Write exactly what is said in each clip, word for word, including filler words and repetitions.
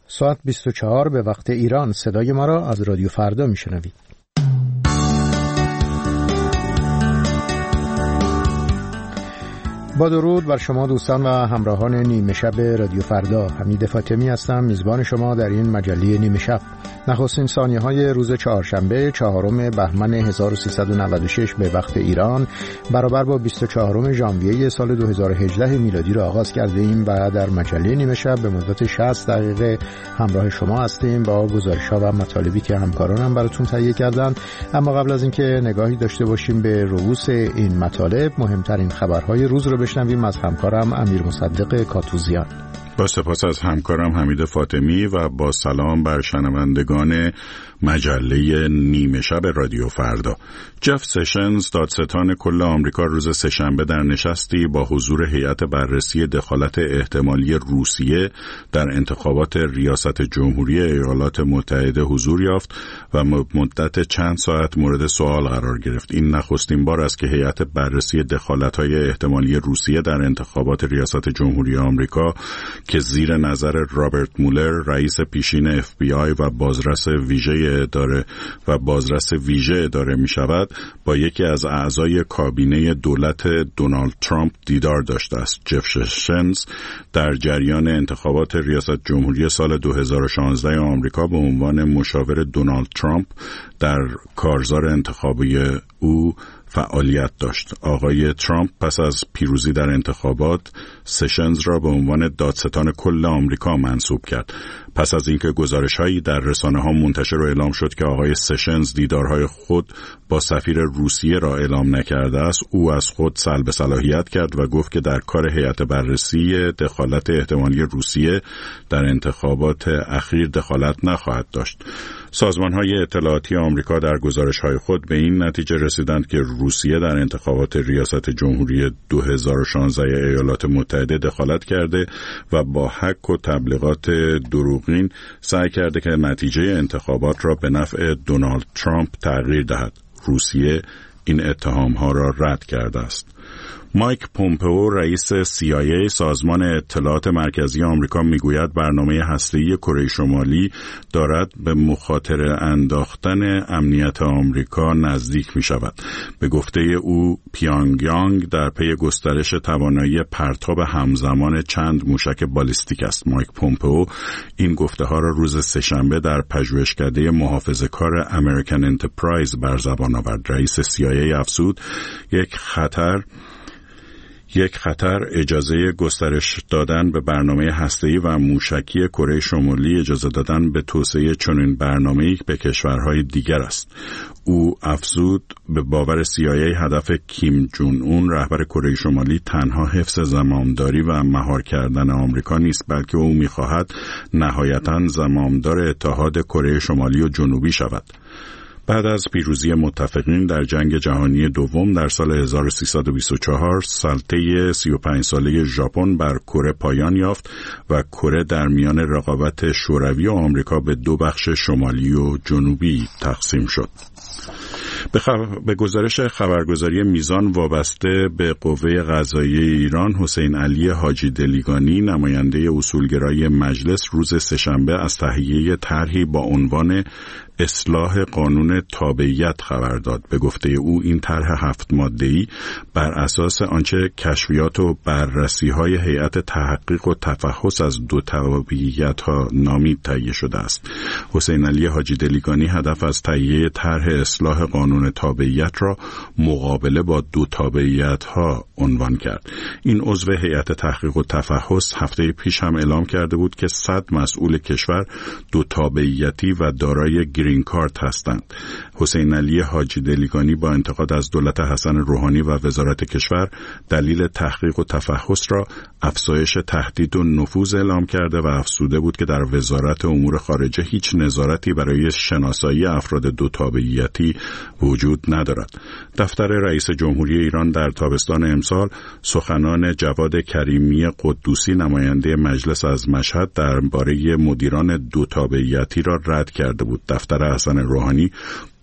ساعت بیست و چهار به وقت ایران. صدای ما را از رادیو فردا میشنوید. با درود بر شما دوستان و همراهان نیمه شب رادیو فردا. حمید فاطمی هستم، میزبان شما در این مجله نیمه شب. نخستین ثانیه های روز چهارشنبه چهارم بهمن هزار و سیصد و نود و شش به وقت ایران برابر با بیست و چهارم ژانویه سال دو هزار و هجده میلادی را آغاز کرده ایم و در مجله نیمه شب به مدت شصت دقیقه همراه شما هستیم با گزارش‌ها و مطالبی که همکارانم براتون تهیه کردن. اما قبل از اینکه نگاهی داشته باشیم به رؤوس این مطالب، مهمترین خبرهای روز رو بشنویم از همکارم امیر مصدق کاتوزیان. با سپاس از همکارم حمید فاطمی و با سلام بر شنوندگان مجله نیمه شب رادیو فردا. جف سشنز، دادستان کل آمریکا، روز سه‌شنبه در نشستی با حضور هیئت بررسی دخالت احتمالی روسیه در انتخابات ریاست جمهوری ایالات متحده حضور یافت و مدت چند ساعت مورد سوال قرار گرفت. این نخستین بار است که هیئت بررسی دخالت‌های احتمالی روسیه در انتخابات ریاست جمهوری آمریکا که زیر نظر رابرت مولر، رئیس پیشین اف بی آی و بازرس ویژه اداره و بازرس ویژه اداره می شود، با یکی از اعضای کابینه دولت دونالد ترامپ دیدار داشته است. جف سشنز در جریان انتخابات ریاست جمهوری سال دو هزار و شانزده آمریکا به عنوان مشاور دونالد ترامپ در کارزار انتخابی او فعالیت داشت. آقای ترامپ پس از پیروزی در انتخابات سشنز را به عنوان دادستان کل آمریکا منصوب کرد. پس از اینکه گزارش‌هایی در رسانه‌ها منتشر و اعلام شد که آقای سشنز دیدارهای خود با سفیر روسیه را اعلام نکرده است، او از خود سلب صلاحیت کرد و گفت که در کار هیئت بررسی دخالت احتمالی روسیه در انتخابات اخیر دخالت نخواهد داشت. سازمان‌های اطلاعاتی آمریکا در گزارش‌های خود به این نتیجه رسیدند که روسیه در انتخابات ریاست جمهوری دو هزار و شانزده ایالات متحده دخالت کرده و با حک و تبلیغات دروغین سعی کرده که نتیجه انتخابات را به نفع دونالد ترامپ تغییر دهد. روسیه این اتهام‌ها را رد کرده است. مایک پومپئو، رئیس سی آی ای، سازمان اطلاعات مرکزی آمریکا، میگوید برنامه هسته‌ای کره شمالی دارد به مخاطره انداختن امنیت آمریکا نزدیک می شود. به گفته او، پیانگیانگ در پی گسترش توانایی پرتاب همزمان چند موشک بالیستیک است. مایک پومپئو این گفته ها را روز سه‌شنبه در پژوهشکده محافظه‌کار امریکن انترپرایز بر زبان آورد. رئیس سی آی ای افزود یک خطر یک خطر اجازه گسترش دادن به برنامه هسته‌ای و موشکی کره شمالی اجازه دادن به توسعه چنین برنامه‌ای به کشورهای دیگر است. او افزود به باور سی آی ای هدف کیم جون اون، رهبر کره شمالی، تنها حفظ زمامداری و مهار کردن آمریکا نیست، بلکه او می‌خواهد نهایتاً زمامدار اتحاد کره شمالی و جنوبی شود. بعد از پیروزی متفقین در جنگ جهانی دوم در سال هزار و سیصد و بیست و چهار، سلطه سی و پنج ساله ژاپن بر کره پایان یافت و کره در میان رقابت شوروی و آمریکا به دو بخش شمالی و جنوبی تقسیم شد. به, خب... به گزارش خبرگزاری میزان وابسته به قوه قضاییه ایران، حسین علی حاجی دلیگانی، نماینده اصولگرای مجلس، روز سه‌شنبه از تهیه طرحی با عنوان اصلاح قانون تابعیت خبر داد. به گفته او این طرح هفت ماده‌ای بر اساس آنچه کشفیات و بررسی‌های هیئت تحقیق و تفحص از دو تابعیت‌ها نامید تهیه شده است. حسین علی حاجی دلیگانی هدف از تهیه طرح اصلاح قانون تابعیت را مقابله با دو تابعیت‌ها عنوان کرد. این عضو هیئت تحقیق و تفحص هفته پیش هم اعلام کرده بود که صد مسئول کشور دو تابعیتی و دارای گرین کارت هستند. حسین علی حاجی دلیگانی با انتقاد از دولت حسن روحانی و وزارت کشور دلیل تحقیق و تفحص را افزایش تهدید و نفوذ اعلام کرده و افزوده بود که در وزارت امور خارجه هیچ نظارتی برای شناسایی افراد دو تابعیتی وجود ندارد. دفتر رئیس جمهوری ایران در تابستان امسال سخنان جواد کریمی قدوسی، نماینده مجلس از مشهد، درباره مدیران دو تابعیتی را رد کرده بود. دفتر حسن روحانی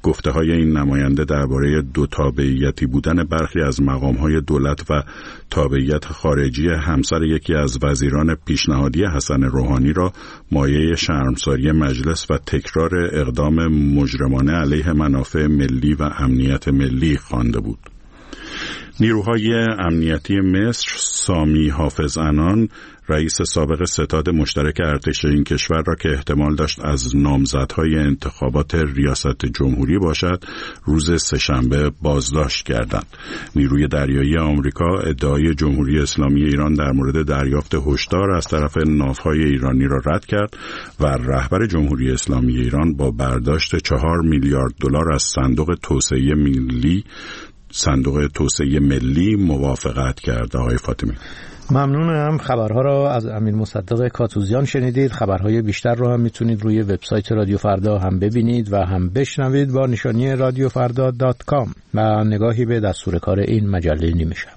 گفته‌های این نماینده درباره دو تابعیتی بودن برخی از مقام‌های دولت و تابعیت خارجی همسر یکی از وزیران پیشنهادی حسن روحانی را مایه شرمساری مجلس و تکرار اقدام مجرمانه علیه منافع ملی و امنیت ملی خوانده بود. نیروهای امنیتی مصر سامی حافظ عنان، رئیس سابق ستاد مشترک ارتش این کشور را که احتمال داشت از نامزدهای انتخابات ریاست جمهوری باشد، روز سه‌شنبه بازداشت کردند. نیروی دریایی آمریکا ادعای جمهوری اسلامی ایران در مورد دریافت هشدار از طرف ناوهای ایرانی را رد کرد و رهبر جمهوری اسلامی ایران با برداشت چهار میلیارد دلار از صندوق توسعه ملی صندوق توسعه ملی موافقت کرد. آقای فاطمی ممنونم. خبرها را از امیر مصدق کاتوزیان شنیدید. خبرهای بیشتر را هم میتونید روی وبسایت رادیو فردا هم ببینید و هم بشنوید با نشانی رادیو فردا دات کام و نگاهی به دستور کار این مجله نیمه شب.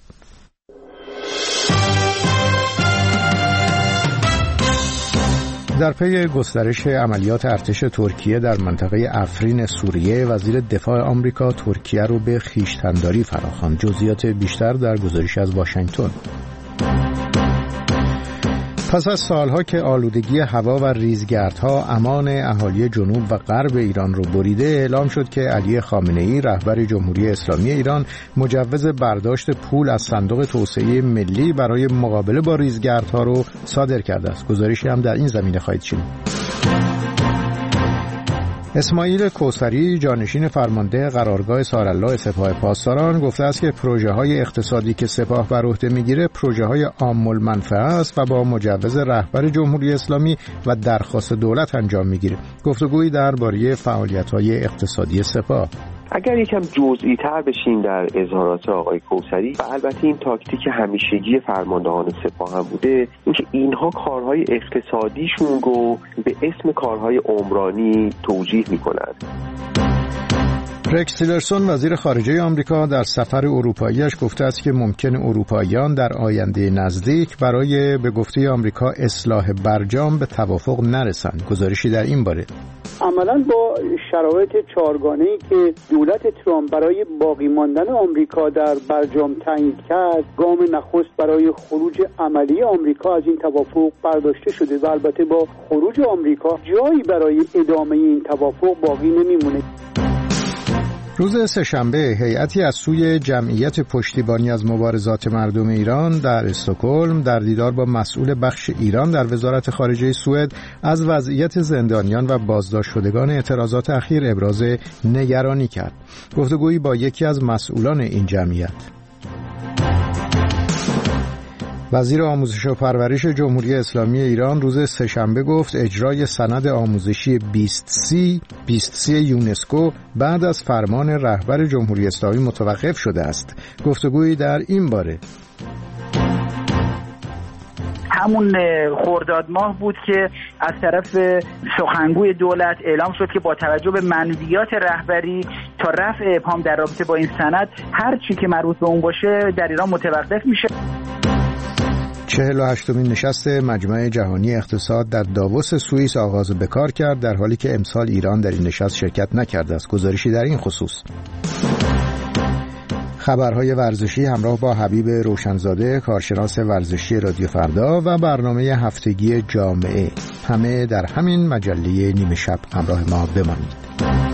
در پی گسترش عملیات ارتش ترکیه در منطقه افرین سوریه، وزیر دفاع آمریکا ترکیه رو به خویشتن‌داری فراخواند. جزئیات بیشتر در گزارش از واشنگتن. پس از سالها که آلودگی هوا و ریزگردها امان اهالی جنوب و غرب ایران رو بریده، اعلام شد که علی خامنه‌ای رهبر جمهوری اسلامی ایران مجوز برداشت پول از صندوق توسعه ملی برای مقابله با ریزگردها رو صادر کرده است. گزارشی هم در این زمینه خواهید شنید. اسماعیل کوثری، جانشین فرمانده قرارگاه سارالله سپاه پاسداران، گفته است که پروژه‌های اقتصادی که سپاه بر عهده می‌گیره پروژه‌های عام المنفعه است و با مجوز رهبر جمهوری اسلامی و درخواست دولت انجام می‌گیره. گفتگویی درباره فعالیت‌های اقتصادی سپاه. اگر یکم جزئی تر بشیم در اظهارات آقای کوثری، و البته این تاکتیک همیشگی فرماندهان سپاه هم بوده، اینکه اینها کارهای اقتصادیشون رو به اسم کارهای عمرانی توجیه میکنند. رکس تیلرسون، وزیر خارجه آمریکا، در سفر اروپاییش گفته است که ممکن اروپاییان در آینده نزدیک برای به گفته آمریکا اصلاح برجام به توافق نرسند. گزارشی در این باره. عملاً با شرایط چهارگانه‌ای که دولت ترامپ برای باقی ماندن آمریکا در برجام تعیین کرد، گام نخست برای خروج عملی آمریکا از این توافق برداشته شده و البته با خروج آمریکا جایی برای ادامه این توافق باقی نمیمونه. روز سه‌شنبه هیئتی از سوی جمعیت پشتیبانی از مبارزات مردم ایران در استکهلم در دیدار با مسئول بخش ایران در وزارت خارجه سوئد از وضعیت زندانیان و بازداشت شدگان اعتراضات اخیر ابراز نگرانی کرد. گفتگویی با یکی از مسئولان این جمعیت. وزیر آموزش و پرورش جمهوری اسلامی ایران روز سه‌شنبه گفت اجرای سند آموزشی بیست سی بیست سی یونسکو بعد از فرمان رهبر جمهوری اسلامی متوقف شده است. گفتگویی در این باره. همون خرداد ماه بود که از طرف سخنگوی دولت اعلام شد که با توجه به منویات رهبری تا رفع ابهام در رابطه با این سند هر چی که مربوط به اون باشه در ایران متوقف میشه. چهل و هشتمین نشست مجمع جهانی اقتصاد در داووس سوئیس آغاز به کار کرد، در حالی که امسال ایران در این نشست شرکت نکرده است. گزارشی در این خصوص. خبرهای ورزشی همراه با حبیب روشنزاده، کارشناس ورزشی رادیو فردا، و برنامه هفتگی جامعه، همه در همین مجله نیمه شب. همراه ما بمانید.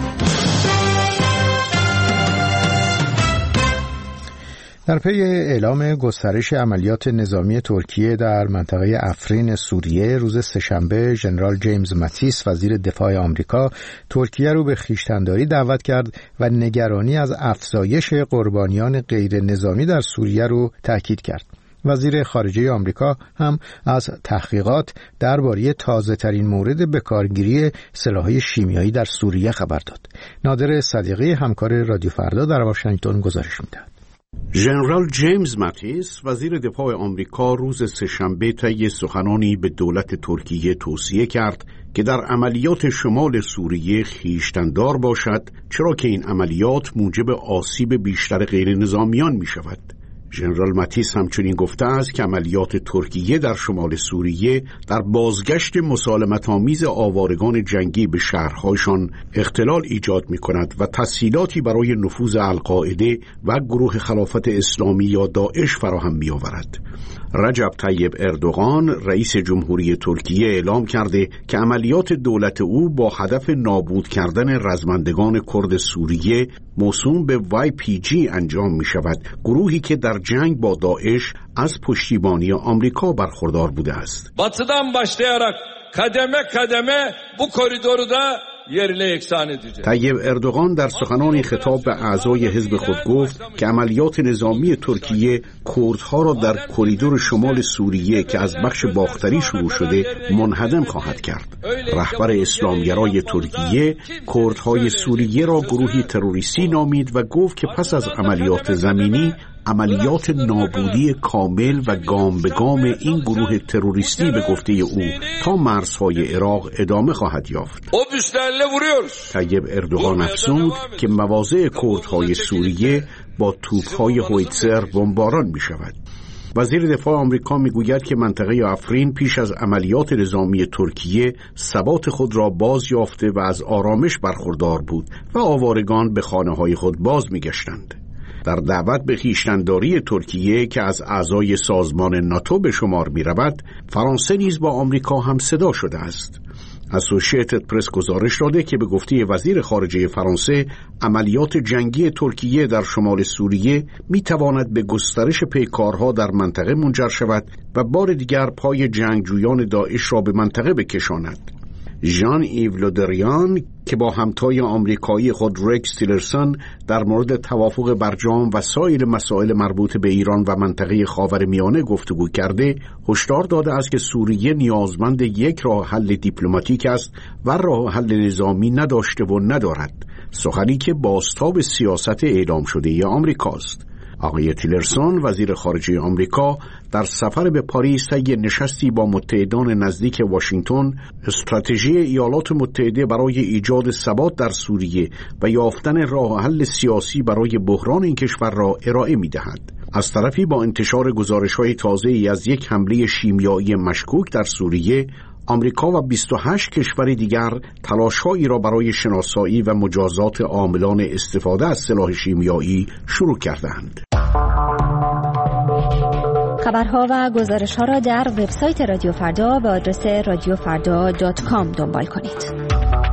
در پی اعلام گسترش عملیات نظامی ترکیه در منطقه افرین سوریه، روز سه‌شنبه ژنرال جیمز ماتیس، وزیر دفاع آمریکا، ترکیه رو به خویشتن‌داری دعوت کرد و نگرانی از افزایش قربانیان غیر نظامی در سوریه رو تاکید کرد. وزیر خارجه آمریکا هم از تحقیقات درباره تازه‌ترین مورد بکارگیری سلاح‌های شیمیایی در سوریه خبر داد. نادر صدیقی، همکار رادیو فردا، در واشنگتن گزارش می‌دهد. ژنرال جیمز ماتیس، وزیر دفاع آمریکا، روز سه‌شنبه طی سخنانی به دولت ترکیه توصیه کرد که در عملیات شمال سوریه خویشتن‌دار باشد، چرا که این عملیات موجب آسیب بیشتر غیر نظامیان می شود. ژنرال ماتیس همچنین گفته است که عملیات ترکیه در شمال سوریه در بازگشت مسالمت‌آمیز آوارگان جنگی به شهرهایشان اختلال ایجاد می‌کند و تسهیلاتی برای نفوذ القاعده و گروه خلافت اسلامی یا داعش فراهم می‌آورد. رجب طیب اردوغان رئیس جمهوری ترکیه اعلام کرده که عملیات دولت او با هدف نابود کردن رزمندگان کرد سوریه موسوم به وای پی جی انجام می şavad. گروهی که در جنگ با داعش از پشتیبانی آمریکا برخوردار بوده است. Batıdan başlayarak kademe kademe bu koridoru da yerine yeksan edeceğiz. طیب اردوغان در سخنانی خطاب به اعضای حزب خود گفت که عملیات نظامی ترکیه کردها را در کریدور شمال سوریه که از بخش باختری شروع شده منهدم خواهد کرد. رهبر اسلامگرای ترکیه کردهای سوریه را گروهی تروریستی نامید و گفت که پس از عملیات زمینی عملیات نابودی کامل و گام به گام این گروه تروریستی به گفته او تا مرزهای عراق ادامه خواهد یافت. طیب اردوغان افزود که مواضع کردهای سوریه با توپ‌های هویتزر بمباران می شود. وزیر دفاع آمریکا می گوید که منطقه آفرین پیش از عملیات نظامی ترکیه ثبات خود را باز یافته و از آرامش برخوردار بود و آوارگان به خانه‌های خود باز می گشتند. در دعوت به خویشتن‌داری ترکیه که از اعضای سازمان ناتو به شمار می رود، فرانسه نیز با آمریکا هم صدا شده است. اسوشییتد پرس گزارش داده که به گفته وزیر خارجه فرانسه عملیات جنگی ترکیه در شمال سوریه می تواند به گسترش پیکارها در منطقه منجر شود و بار دیگر پای جنگجویان داعش را به منطقه بکشاند. ژان ایو لودریان که با همتای آمریکایی خود رکس تیلرسون در مورد توافق برجام و سایر مسائل مربوط به ایران و منطقه خاورمیانه گفتگو کرده، هشدار داده است که سوریه نیازمند یک راه حل دیپلماتیک است و راه حل نظامی نداشته و ندارد، سخنی که بازتاب سیاست اعلام شده آمریکاست. آقای تیلرسون وزیر خارجه آمریکا در سفر به پاریس طی نشستی با متحدان نزدیک واشنگتن استراتژی ایالات متحده برای ایجاد ثبات در سوریه و یافتن راه حل سیاسی برای بحران این کشور را ارائه می‌دهد. از طرفی با انتشار گزارش‌های تازه‌ای از یک حمله شیمیایی مشکوک در سوریه، آمریکا و بیست و هشت کشور دیگر تلاش‌هایی را برای شناسایی و مجازات عاملان استفاده از سلاح شیمیایی شروع کردند. خبرها و گزارش‌ها را در وبسایت رادیو فردا به آدرس رادیو فردا دات کام دنبال کنید.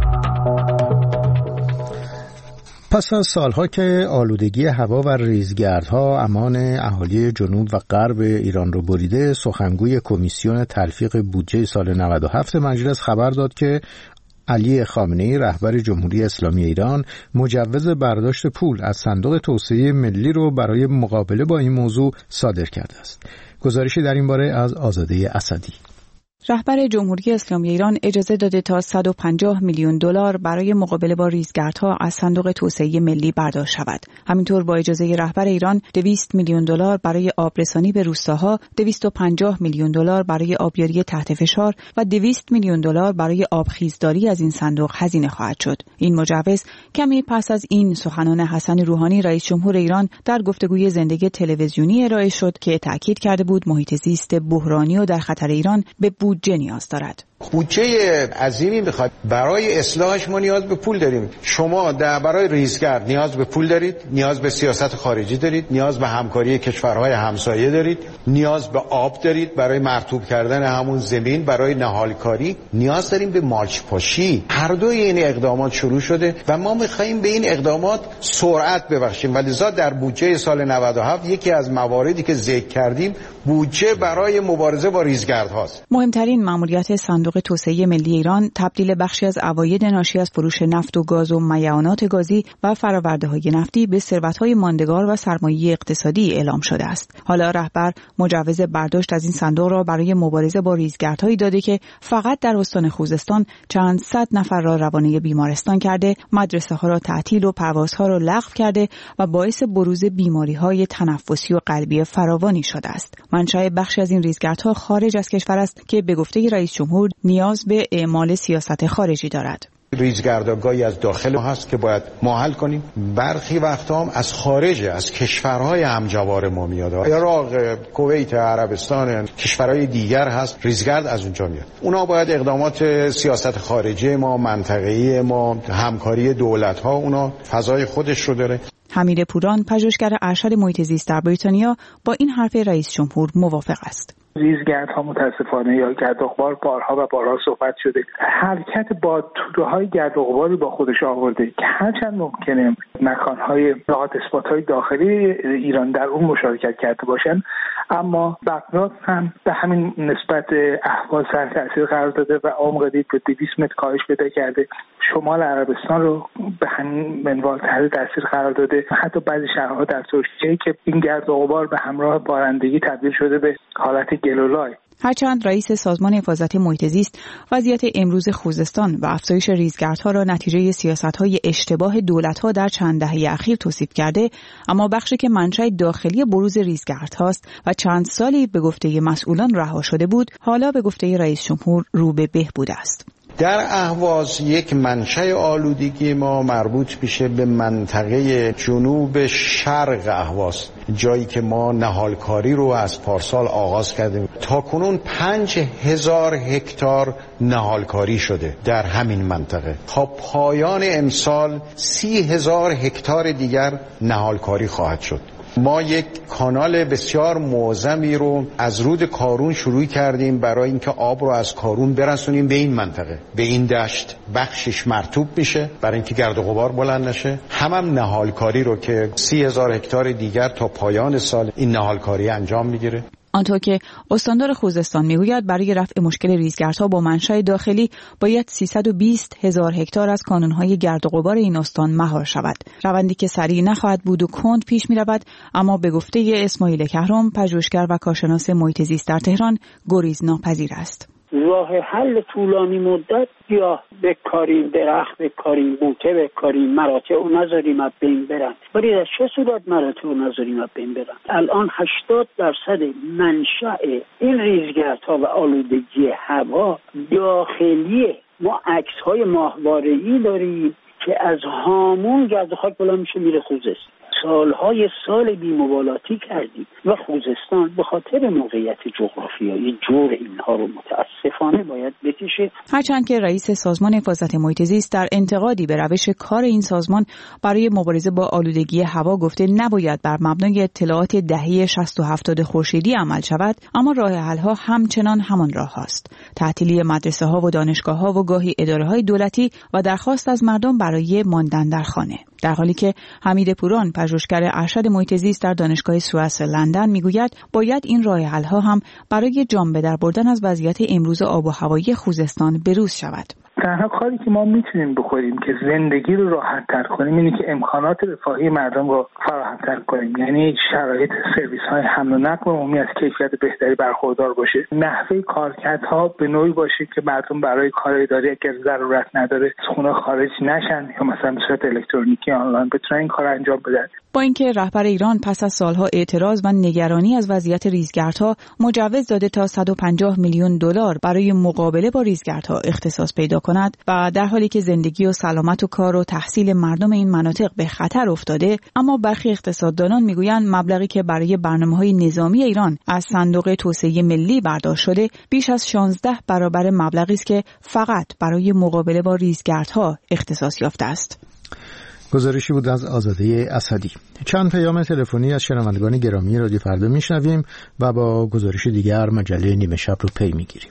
پس از سالها که آلودگی هوا و ریزگردها امان اهالی جنوب و غرب ایران رو بریده، سخنگوی کمیسیون تلفیق بودجه سال نود و هفت مجلس خبر داد که علی خامنه‌ای رهبر جمهوری اسلامی ایران مجوز برداشت پول از صندوق توسعه ملی رو برای مقابله با این موضوع صادر کرده است. گزارشی در این باره از آزاده اسدی. رهبر جمهوری اسلامی ایران اجازه داده تا صد و پنجاه میلیون دلار برای مقابله با ریزگردها از صندوق توسعه ملی برداشت شود. همینطور با اجازه رهبر ایران دویست میلیون دلار برای آبرسانی به روستاها، دویست و پنجاه میلیون دلار برای آبیاری تحت فشار و دویست میلیون دلار برای آبخیزداری از این صندوق هزینه خواهد شد. این مجوز کمی پس از این سخنان حسن روحانی رئیس جمهور ایران در گفتگوی زنده تلویزیونی ارائه شد که تاکید کرده بود محیط زیست بحرانی و در خطر ایران به بودجه نیاز دارد. بودجه عظیمی میخواد. برای اصلاحش ما نیاز به پول داریم. شما در برای ریزگرد نیاز به پول دارید، نیاز به سیاست خارجی دارید، نیاز به همکاری کشورهای همسایه دارید، نیاز به آب دارید برای مرطوب کردن همون زمین، برای نهالکاری نیاز داریم به مالچ پاشی. هر دوی این اقدامات شروع شده و ما میخوایم به این اقدامات سرعت ببخشیم و لذا در بودجه سال نود و هفت یکی از مواردی که ذکر کردیم بودجه برای مبارزه با ریزگرد هاست. مهمترین ماموریت صندوق توسعه ملی ایران تبدیل بخشی از عواید ناشی از فروش نفت و گاز و میعانات گازی و فرآورده‌های نفتی به ثروت‌های ماندگار و سرمایه اقتصادی اعلام شده است. حالا رهبر مجوز برداشت از این صندوق را برای مبارزه با ریزگردهایی داده که فقط در استان خوزستان چند صد نفر را روانه بیمارستان کرده، مدرسه‌ها را تعطیل و پروازها را لغو کرده و باعث بروز بیماری‌های تنفسی و قلبی فراوانی شده است. منشأ بخشی از این ریزگردها خارج از کشور است که به گفته رئیس جمهور نیاز به اعمال سیاست خارجی دارد. ریزگردگاهی از داخل ما هست که باید ما حل کنیم. برخی وقتا هم از خارج، از کشورهای همجوار ما میاد، عراق، کویت، عربستان، کشورهای دیگر هست، ریزگرد از اونجا میاد. اونا باید اقدامات سیاست خارجی ما، منطقه‌ای ما، همکاری دولت‌ها، اونا فضای خودش رو داره. حمید پوران، پژوهشگر ارشد محیط زیست در بریتانیا، با این حرف رئیس جمهور موافق است. ریزگردها متاسفانه یا گردغبار بارها و بارها صحبت شده، حرکت با توده‌های گردغباری با خودش آورده که هرچند ممکنه مکان‌های هات اسپات‌های داخلی ایران در اون مشارکت کرده باشن، اما بغداد هم به همین نسبت اهواز تحت تاثیر قرار داده و عمق دید به دویست متر کاهش پیدا کرده. شمال عربستان رو به همین منوال تحت تاثیر قرار داده. حتی بعضی شهرها در ترکیه که این گردغبار به همراه بارندگی تبدیل شده به حالت گلولای. هرچند رئیس سازمان حفاظت محیط زیست وضعیت امروز خوزستان و افزایش ریزگردها را نتیجه سیاست‌های اشتباه دولت‌ها در چند دهه اخیر توصیف کرده، اما بخشی که منشأ داخلی بروز ریزگردهاست و چند سالی به گفته مسئولان رها شده بود، حالا به گفته رئیس جمهور رو به بهبود است. در اهواز یک منشأ آلودگی ما مربوط میشه به منطقه جنوب شرق اهواز، جایی که ما نهالکاری رو از پارسال آغاز کردیم. تا کنون پنج هزار هکتار نهالکاری شده در همین منطقه. تا پایان امسال سی هزار هکتار دیگر نهالکاری خواهد شد. ما یک کانال بسیار معظمی رو از رود کارون شروع کردیم برای اینکه آب رو از کارون برسونیم به این منطقه، به این دشت. بخشش مرطوب میشه برای اینکه گرد و غبار بلند نشه. هم هم نهالکاری رو که سی هزار هکتار دیگر تا پایان سال این نهالکاری انجام میگیره. آنطور که استاندار خوزستان میگوید برای رفع مشکل ریزگردها با منشأ داخلی باید سیصد و بیست هزار هکتار از کانونهای گرد و غبار این استان مهار شود. روندی که سریع نخواهد بود و کند پیش می رود، اما به گفته اسماعیل کهرام، پژوهشگر و کارشناس محیط زیست در تهران، گریز ناپذیر است. راه حل طولانی مدت یا بکاریم درخت، بکاریم بوته، بکاریم مراتع و نذاریم از بین برن. ولی در چه صورت مراتع و نذاریم از بین برن؟ الان هشتاد درصد منشأ این ریزگردها و آلودگی هوا داخلیه. ما عکس‌های ماهواره‌ای داریم که از هامون گرد و خاک بلند میشه میره خوزستان. سالهای سال بی‌مبالاتی کردیم و خوزستان به خاطر موقعیت جغرافیایی جور اینها رو متاسفانه باید بکشه. هرچند که رئیس سازمان حفاظت محیط زیست در انتقادی به روش کار این سازمان برای مبارزه با آلودگی هوا گفته نباید بر مبنای اطلاعات دهه شصت و هفتاد خورشیدی عمل شود، اما راه حل‌ها همچنان همان راه است: تعطیلی مدرسه‌ها و دانشگاه‌ها و گاهی اداره‌های دولتی و درخواست از مردم برای ماندن در خانه. در حالی که حمید پوران، پژوهشگر ارشد محیط زیست در دانشگاه سواس لندن، میگوید باید این راه حل‌ها هم برای جان به در بردن از وضعیت امروز آب و هوایی خوزستان بروز شود. تنها کاری که ما میتونیم بکنیم که زندگی رو راحت تر کنیم اینه که امکانات رفاهی مردم رو فراهم تر کنیم، یعنی شرایط سرویس های حمل و نقل عمومی از کیفیت بهتری برخوردار باشه، نحوه کارکردها به نوعی باشه که مردم برای کار اداری اگر ضرورت نداره از خونه خارج نشن یا مثلا به صورت الکترونیکی آنلاین بتونن این کار انجام بدن. با اینکه رهبر ایران پس از سالها اعتراض و نگرانی از وضعیت ریزگردها مجوز داده تا صد و پنجاه میلیون دلار برای مقابله با ریزگردها اختصاص پیدا کند و در حالی که زندگی و سلامت و کار و تحصیل مردم این مناطق به خطر افتاده، اما برخی اقتصاددانان میگویند مبلغی که برای برنامه‌های نظامی ایران از صندوق توسعه ملی برداشت شده بیش از شانزده برابر مبلغی است که فقط برای مقابله با ریزگردها اختصاص یافته است. گزارشی بود از آزاده اسدی. چند پیام تلفنی از شنوندگان گرامی رادیو فردا میشنویم و با گزارش دیگر مجله نیمه شب رو پی میگیریم.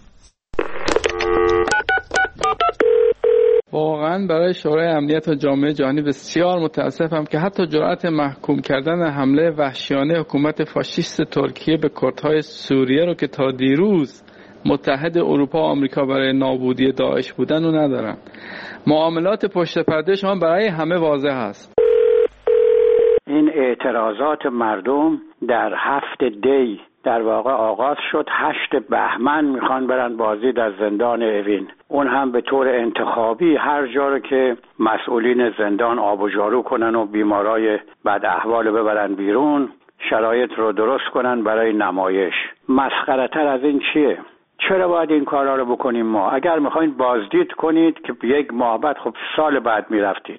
واقعا برای شورای امنیت و جامعه جهانی بسیار متاسفم که حتی جرأت محکوم کردن حمله وحشیانه حکومت فاشیست ترکیه به کردهای سوریه رو که تا دیروز متحد اروپا و آمریکا برای نابودی داعش بودن رو ندارن. معاملات پشت پرده شما برای همه واضح است. این اعتراضات مردم در هفت دی در واقع آغاز شد. هشت بهمن میخوان برن بازدید از زندان اوین، اون هم به طور انتخابی هر جا رو که مسئولین زندان آب و جارو کنن و بیمارای بد احوال ببرن بیرون، شرایط رو درست کنن برای نمایش. مسخره‌تر از این چیه؟ چرا باید این کارا رو بکنیم ما؟ اگر میخواین بازدید کنید که یک ماه بعد، خب سال بعد میرفتین.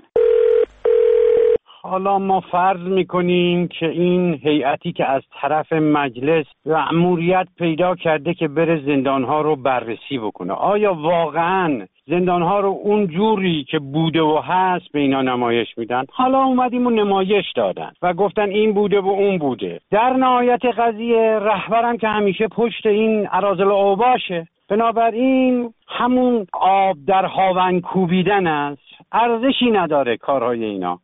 حالا ما فرض میکنیم که این هیئتی که از طرف مجلس مأموریت پیدا کرده که بره زندانها رو بررسی بکنه، آیا واقعا زندانها رو اون جوری که بوده و هست به اینا نمایش میدن؟ حالا اومدیم و نمایش دادن و گفتن این بوده و اون بوده. در نهایت قضیه رهبرم که همیشه پشت این اراذل اوباشه، بنابراین همون آب در هاون کوبیدن است، ارزشی نداره کارهای اینا.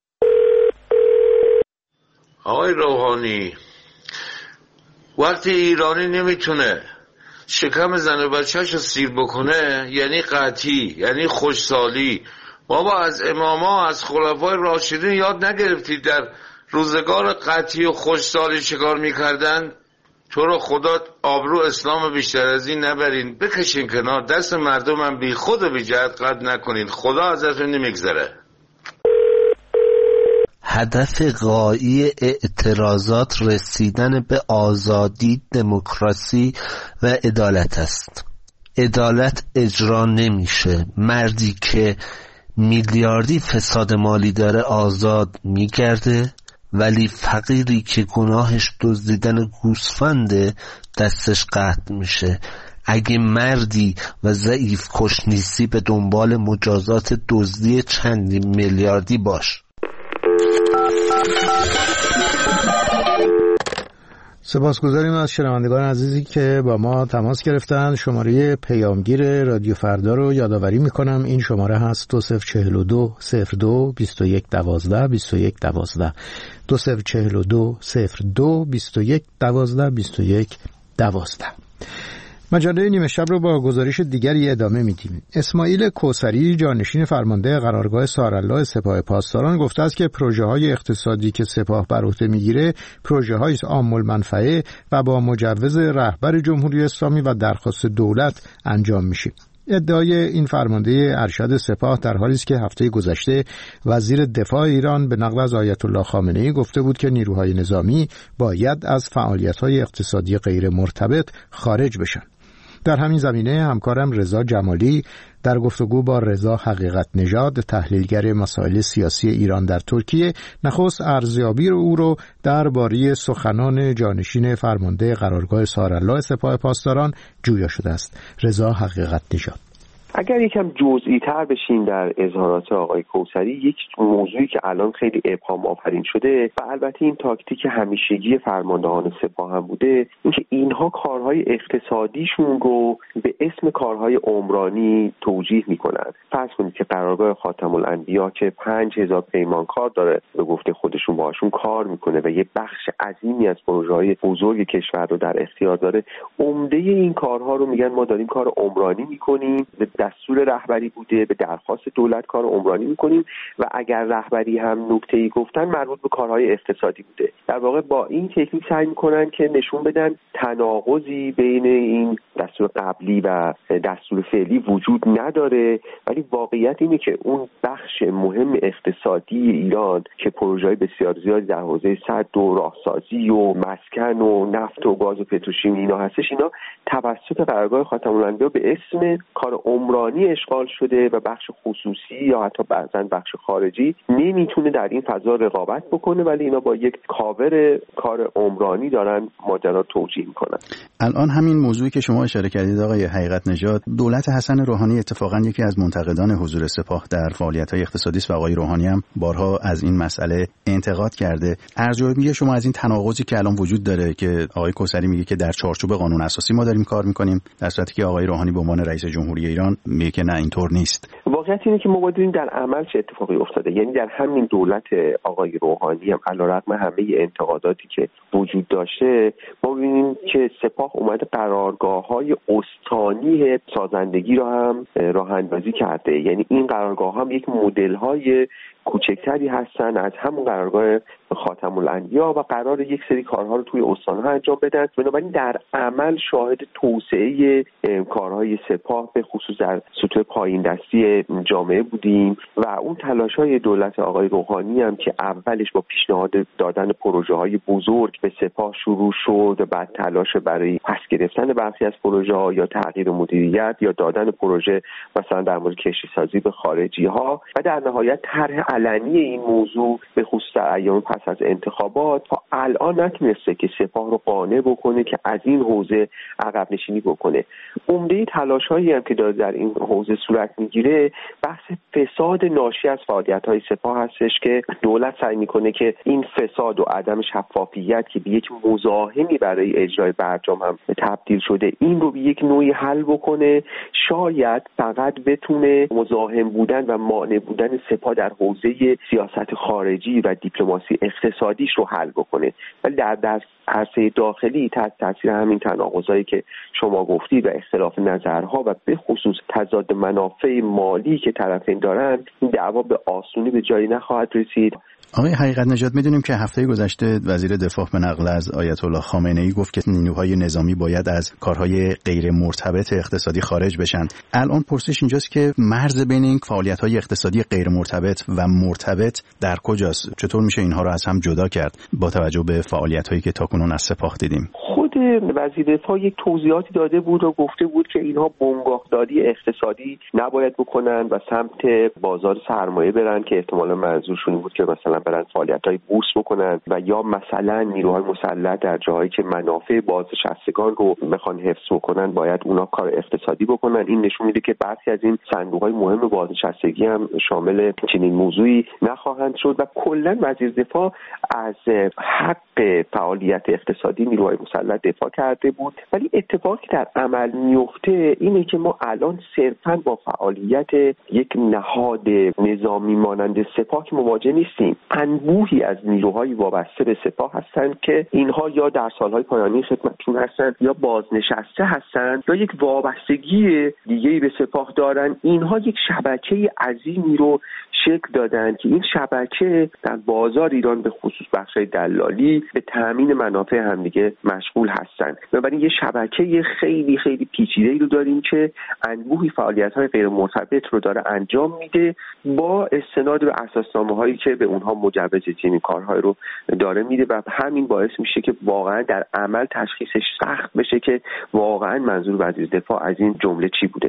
آقای روحانی، وقتی ایرانی نمیتونه شکم زن و بچه‌ش رو سیر بکنه یعنی قحطی، یعنی خوشسالی. بابا از اماما، از خلفای راشدین یاد نگرفتید در روزگار قحطی و خوشسالی چیکار میکردن؟ تو رو خدا آبرو اسلام بیشتر از این نبرین، بکشین کنار، دست مردمم بی خود و بی جهت قطع نکنین، خدا ازتون نمیگذره. هدف غایی اعتراضات رسیدن به آزادی، دموکراسی و عدالت است. عدالت اجرا نمیشه. مردی که میلیاردی فساد مالی داره آزاد میگرده، ولی فقیری که گناهش دزدیدن گوسفنده دستش قطع میشه. اگه مردی و ضعیف کش نیستی به دنبال مجازات دزدی چندی میلیاردی باش. سپاسگزاریم از شنوندگان عزیزی که با ما تماس گرفتن. شماره پیامگیر رادیو فردا رو یادآوری میکنم، این شماره هست دو صفر چهل و دو صفر دو بیست و یک دوازده بیست و یک دوازده دو صفر چهل و دو صفر دو بیست و یک دوازده بیست و یک دوازده. مجله نیمه شب رو با گزارش دیگری ادامه میدیم. اسماعیل کوثری، جانشین فرمانده قرارگاه سارالله سپاه پاسداران، گفته است که پروژه‌های اقتصادی که سپاه بر عهده میگیره پروژه‌های است عام المنفعه و با مجوز رهبر جمهوری اسلامی و درخواست دولت انجام میشه. ادعای این فرمانده ارشد سپاه در حالی است که هفته گذشته وزیر دفاع ایران به نقل از آیت الله خامنه‌ای گفته بود که نیروهای نظامی باید از فعالیت‌های اقتصادی غیر مرتبط خارج بشن. در همین زمینه همکارم رضا جمالی در گفتگو با رضا حقیقت نژاد، تحلیلگر مسائل سیاسی ایران در ترکیه، نخست ارزیابی او رو درباره سخنان جانشین فرمانده قرارگاه سارالله سپاه پاسداران جویا شده است. رضا حقیقت نژاد: اگر یکم جزئی تر بشیم در اظهارات آقای کوثری، یک موضوعی که الان خیلی ابهام آفرین شده و البته این تاکتیک همیشگی فرماندهان سپاه هم بوده، اینکه اینها کارهای اقتصادیشون رو به اسم کارهای عمرانی توجیه میکنن. فرض کنید که قرارگاه خاتم الانبیا که پنج هزار پیمانکار داره، به گفته خودشون باهاشون کار میکنه و یه بخش عظیمی از پروژه‌های بزرگ کشور رو در اختیار داره، عمده این کارها رو میگن ما داریم کار عمرانی میکنیم، دستور رهبری بوده، به درخواست دولت کار عمرانی میکنیم و اگر رهبری هم نکته‌ای گفتن مربوط به کارهای اقتصادی بوده. در واقع با این تکنیک سعی میکنن که نشون بدن تناقضی بین این دستور قبلی و دستور فعلی وجود نداره، ولی واقعیت اینه که اون بخش مهم اقتصادی ایران که پروژه‌های بسیار زیادی در حوزه سد و راهسازی و مسکن و نفت و گاز و پتروشیمی اینا هستش، اینا توسط قرارگاه خاتم الانبیا به اسم کار عمرانی اشغال شده و بخش خصوصی یا حتی بعضاً بخش خارجی نمیتونه در این فضا رقابت بکنه، ولی اینا با یک کاور کار عمرانی دارن ماجرا توجیه میکنن. الان همین موضوعی که شما اشاره کردید آقای حقیقت نژاد، دولت حسن روحانی اتفاقا یکی از منتقدان حضور سپاه در فعالیت‌های اقتصادی است و آقای روحانی هم بارها از این مسئله انتقاد کرده. ارزیابی شما از این تناقضی که الان وجود داره که آقای کوثری میگه که در چارچوب قانون اساسی ما داریم کار میکنیم، در صورتی که آقای روحانی به عنوان رئیس جمهوری ایران میگه که نه اینطور نیست. واقعیت اینه که ما باید ببینیم در عمل چه اتفاقی افتاده. یعنی در همین دولت آقای روحانی هم علیرغم همه انتقاداتی که وجود داشته، ما ببینیم که سپاه اومده قرارگاه‌های استانی سازندگی رو هم راه اندازی کرده. یعنی این قرارگاه هم یک مدل‌های کوچکتری هستن از همون قرارگاه خاتم الانبیا و قرار یک سری کارها رو توی استان‌ها انجام بدن. بنابراین در عمل شاهد توسعه کارهای سپاه به خصوص در سطوح پایین دستی جامعه بودیم و اون تلاش‌های دولت آقای روحانی هم که اولش با پیشنهاد دادن پروژه‌های بزرگ به سپاه شروع شد و بعد تلاش برای پس گرفتن برخی از پروژه‌ها یا تغییر مدیریت یا دادن پروژه مثلا در مورد کشتی‌سازی به خارجی‌ها و در نهایت طرح علنی این موضوع به خصوص در ایام پس از انتخابات تا الان نتونسته که سپاه رو قانع بکنه که از این حوزه عقب نشینی بکنه. عمده تلاش‌هایی هم که در این حوزه صورت میگیره بحث فساد ناشی از فعالیت‌های سپاه هستش که دولت سعی میکنه که این فساد و عدم شفافیت که به یک مزاحمی برای اجرای برجام هم تبدیل شده این رو به یک نوعی حل بکنه. شاید فقط بتونه مزاحم بودن و مانع بودن سپاه در حوزه سیاست خارجی و دیپلماسی اقتصادیش رو حل بکنه، ولی در دست عرصه داخلی تحت تاثیر همین تناقضایی که شما گفتید و اختلاف نظرها و به خصوص تضاد منافع مالی که طرفین دارن این دعوا به آسونی به جایی نخواهد رسید. آقای حقیقت نژاد، میدونیم که هفته گذشته وزیر دفاع به نقل از آیت الله خامنه ای گفت که نیروهای نظامی باید از کارهای غیر مرتبط اقتصادی خارج بشن. الان پرسش اینجاست که مرز بین این فعالیت‌های اقتصادی غیر مرتبط و مرتبط در کجاست؟ چطور میشه اینها رو از هم جدا کرد با توجه به فعالیت‌هایی که تاکنون از سپاه دیدیم؟ خود وزیر دفاع یک توضیحاتی داده بود و گفته بود که اینها بنگاهداری اقتصادی نباید بکنن و سمت بازار سرمایه برن که احتمالاً منظورشون بود که مثلا برن فعالیت‌های بورس بکنن و یا مثلا نیروهای مسلح در جاهایی که منافع بازنشستگان رو میخوان حفظ بکنن باید اونا کار اقتصادی بکنن. این نشون میده که برخی از این صندوق‌های مهم بازنشستگی هم شامل چنین موضوعی نخواهند شد و کلاً وزیر دفاع از حق فعالیت اقتصادی نیروهای مسلح دفاع کرده بود، ولی اتفاقی در عمل میفته اینه که ما الان صرفاً با فعالیت یک نهاد نظامی مانند سپاه مواجه نیستیم. انبوهی از نیروهای وابسته به سپاه هستند که اینها یا در سالهای پایانی خدمتشون هستند یا بازنشسته هستند یا یک وابستگی دیگه‌ای به سپاه دارن. اینها یک شبکه عظیمی رو شکل دادن که این شبکه در بازار ایران به خصوص بخش‌های دلالی به تامین منافع همدیگه مشغول هستند. بنابراین یه شبکه خیلی خیلی پیچیده‌ای رو داریم که انبوهی فعالیت‌های غیر مرتبط رو داره انجام میده با استناد به اساسنامه‌هایی که به اونها مجوز چنین کارهای رو داره میده و همین باعث میشه که واقعا در عمل تشخیصش سخت بشه که واقعا منظور وزیر دفاع از این جمله چی بوده.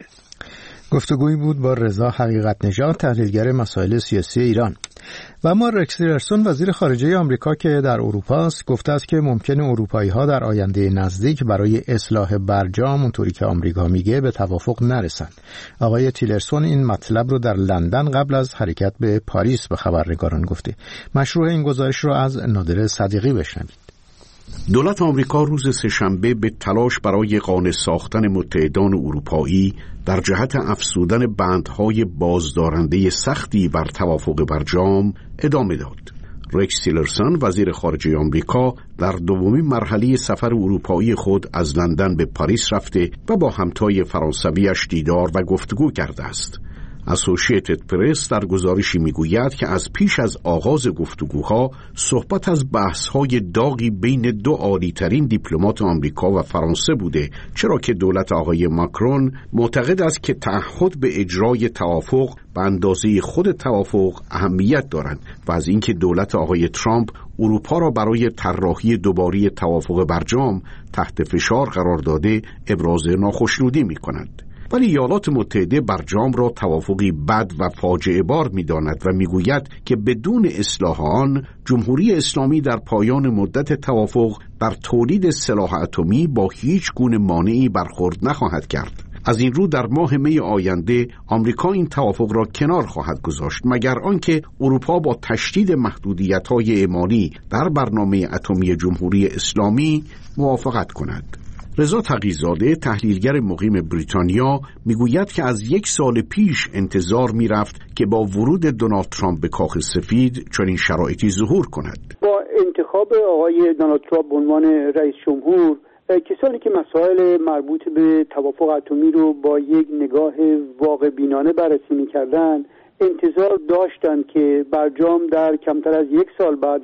گفتگویی بود با رضا حقیقت نژاد، تحلیلگر مسائل سیاسی ایران. و اما رکس تیلرسون وزیر خارجه آمریکا که در اروپا است گفته است که ممکنه اروپایی‌ها در آینده نزدیک برای اصلاح برجام اونطوری که آمریکا میگه به توافق نرسند. آقای تیلرسون این مطلب رو در لندن قبل از حرکت به پاریس به خبرنگاران گفته. مشروع این گزارش رو از نادر صدیقی بشنوید. دولت آمریکا روز سه‌شنبه به تلاش برای قانع ساختن متحدان اروپایی در جهت افزودن بندهای بازدارنده سختی بر توافق برجام ادامه داد. رکس تیلرسون وزیر خارجه آمریکا در دومین مرحله سفر اروپایی خود از لندن به پاریس رفته و با همتای فرانسویش دیدار و گفتگو کرده است. اسوشییتد پرس در گزارشی میگوید که از پیش از آغاز گفتگوها صحبت از بحث‌های داغی بین دو عالی‌ترین دیپلمات آمریکا و فرانسه بوده، چرا که دولت آقای ماکرون معتقد است که تعهد به اجرای توافق به اندازه خود توافق اهمیت دارند و از اینکه دولت آقای ترامپ اروپا را برای طراحی دوباره توافق برجام تحت فشار قرار داده ابراز ناخشنودی می‌کند. ولی ایالات متحده برجام را توافقی بد و فاجعه بار می‌داند و می‌گوید که بدون اصلاح آن جمهوری اسلامی در پایان مدت توافق بر تولید سلاح اتمی با هیچ گونه مانعی برخورد نخواهد کرد. از این رو در ماه می آینده آمریکا این توافق را کنار خواهد گذاشت مگر آنکه اروپا با تشدید محدودیت‌های اعمالی در برنامه اتمی جمهوری اسلامی موافقت کند. رضا تقی‌زاده تحلیلگر مقیم بریتانیا میگوید که از یک سال پیش انتظار میرفت که با ورود دونالد ترامپ به کاخ سفید چنین شرایطی ظهور کند. با انتخاب آقای دونالد ترامپ به عنوان رئیس جمهور، کسانی که مسائل مربوط به توافق اتمی رو با یک نگاه واقع بینانه بررسی می‌کردند، انتظار داشتند که برجام در کمتر از یک سال بعد از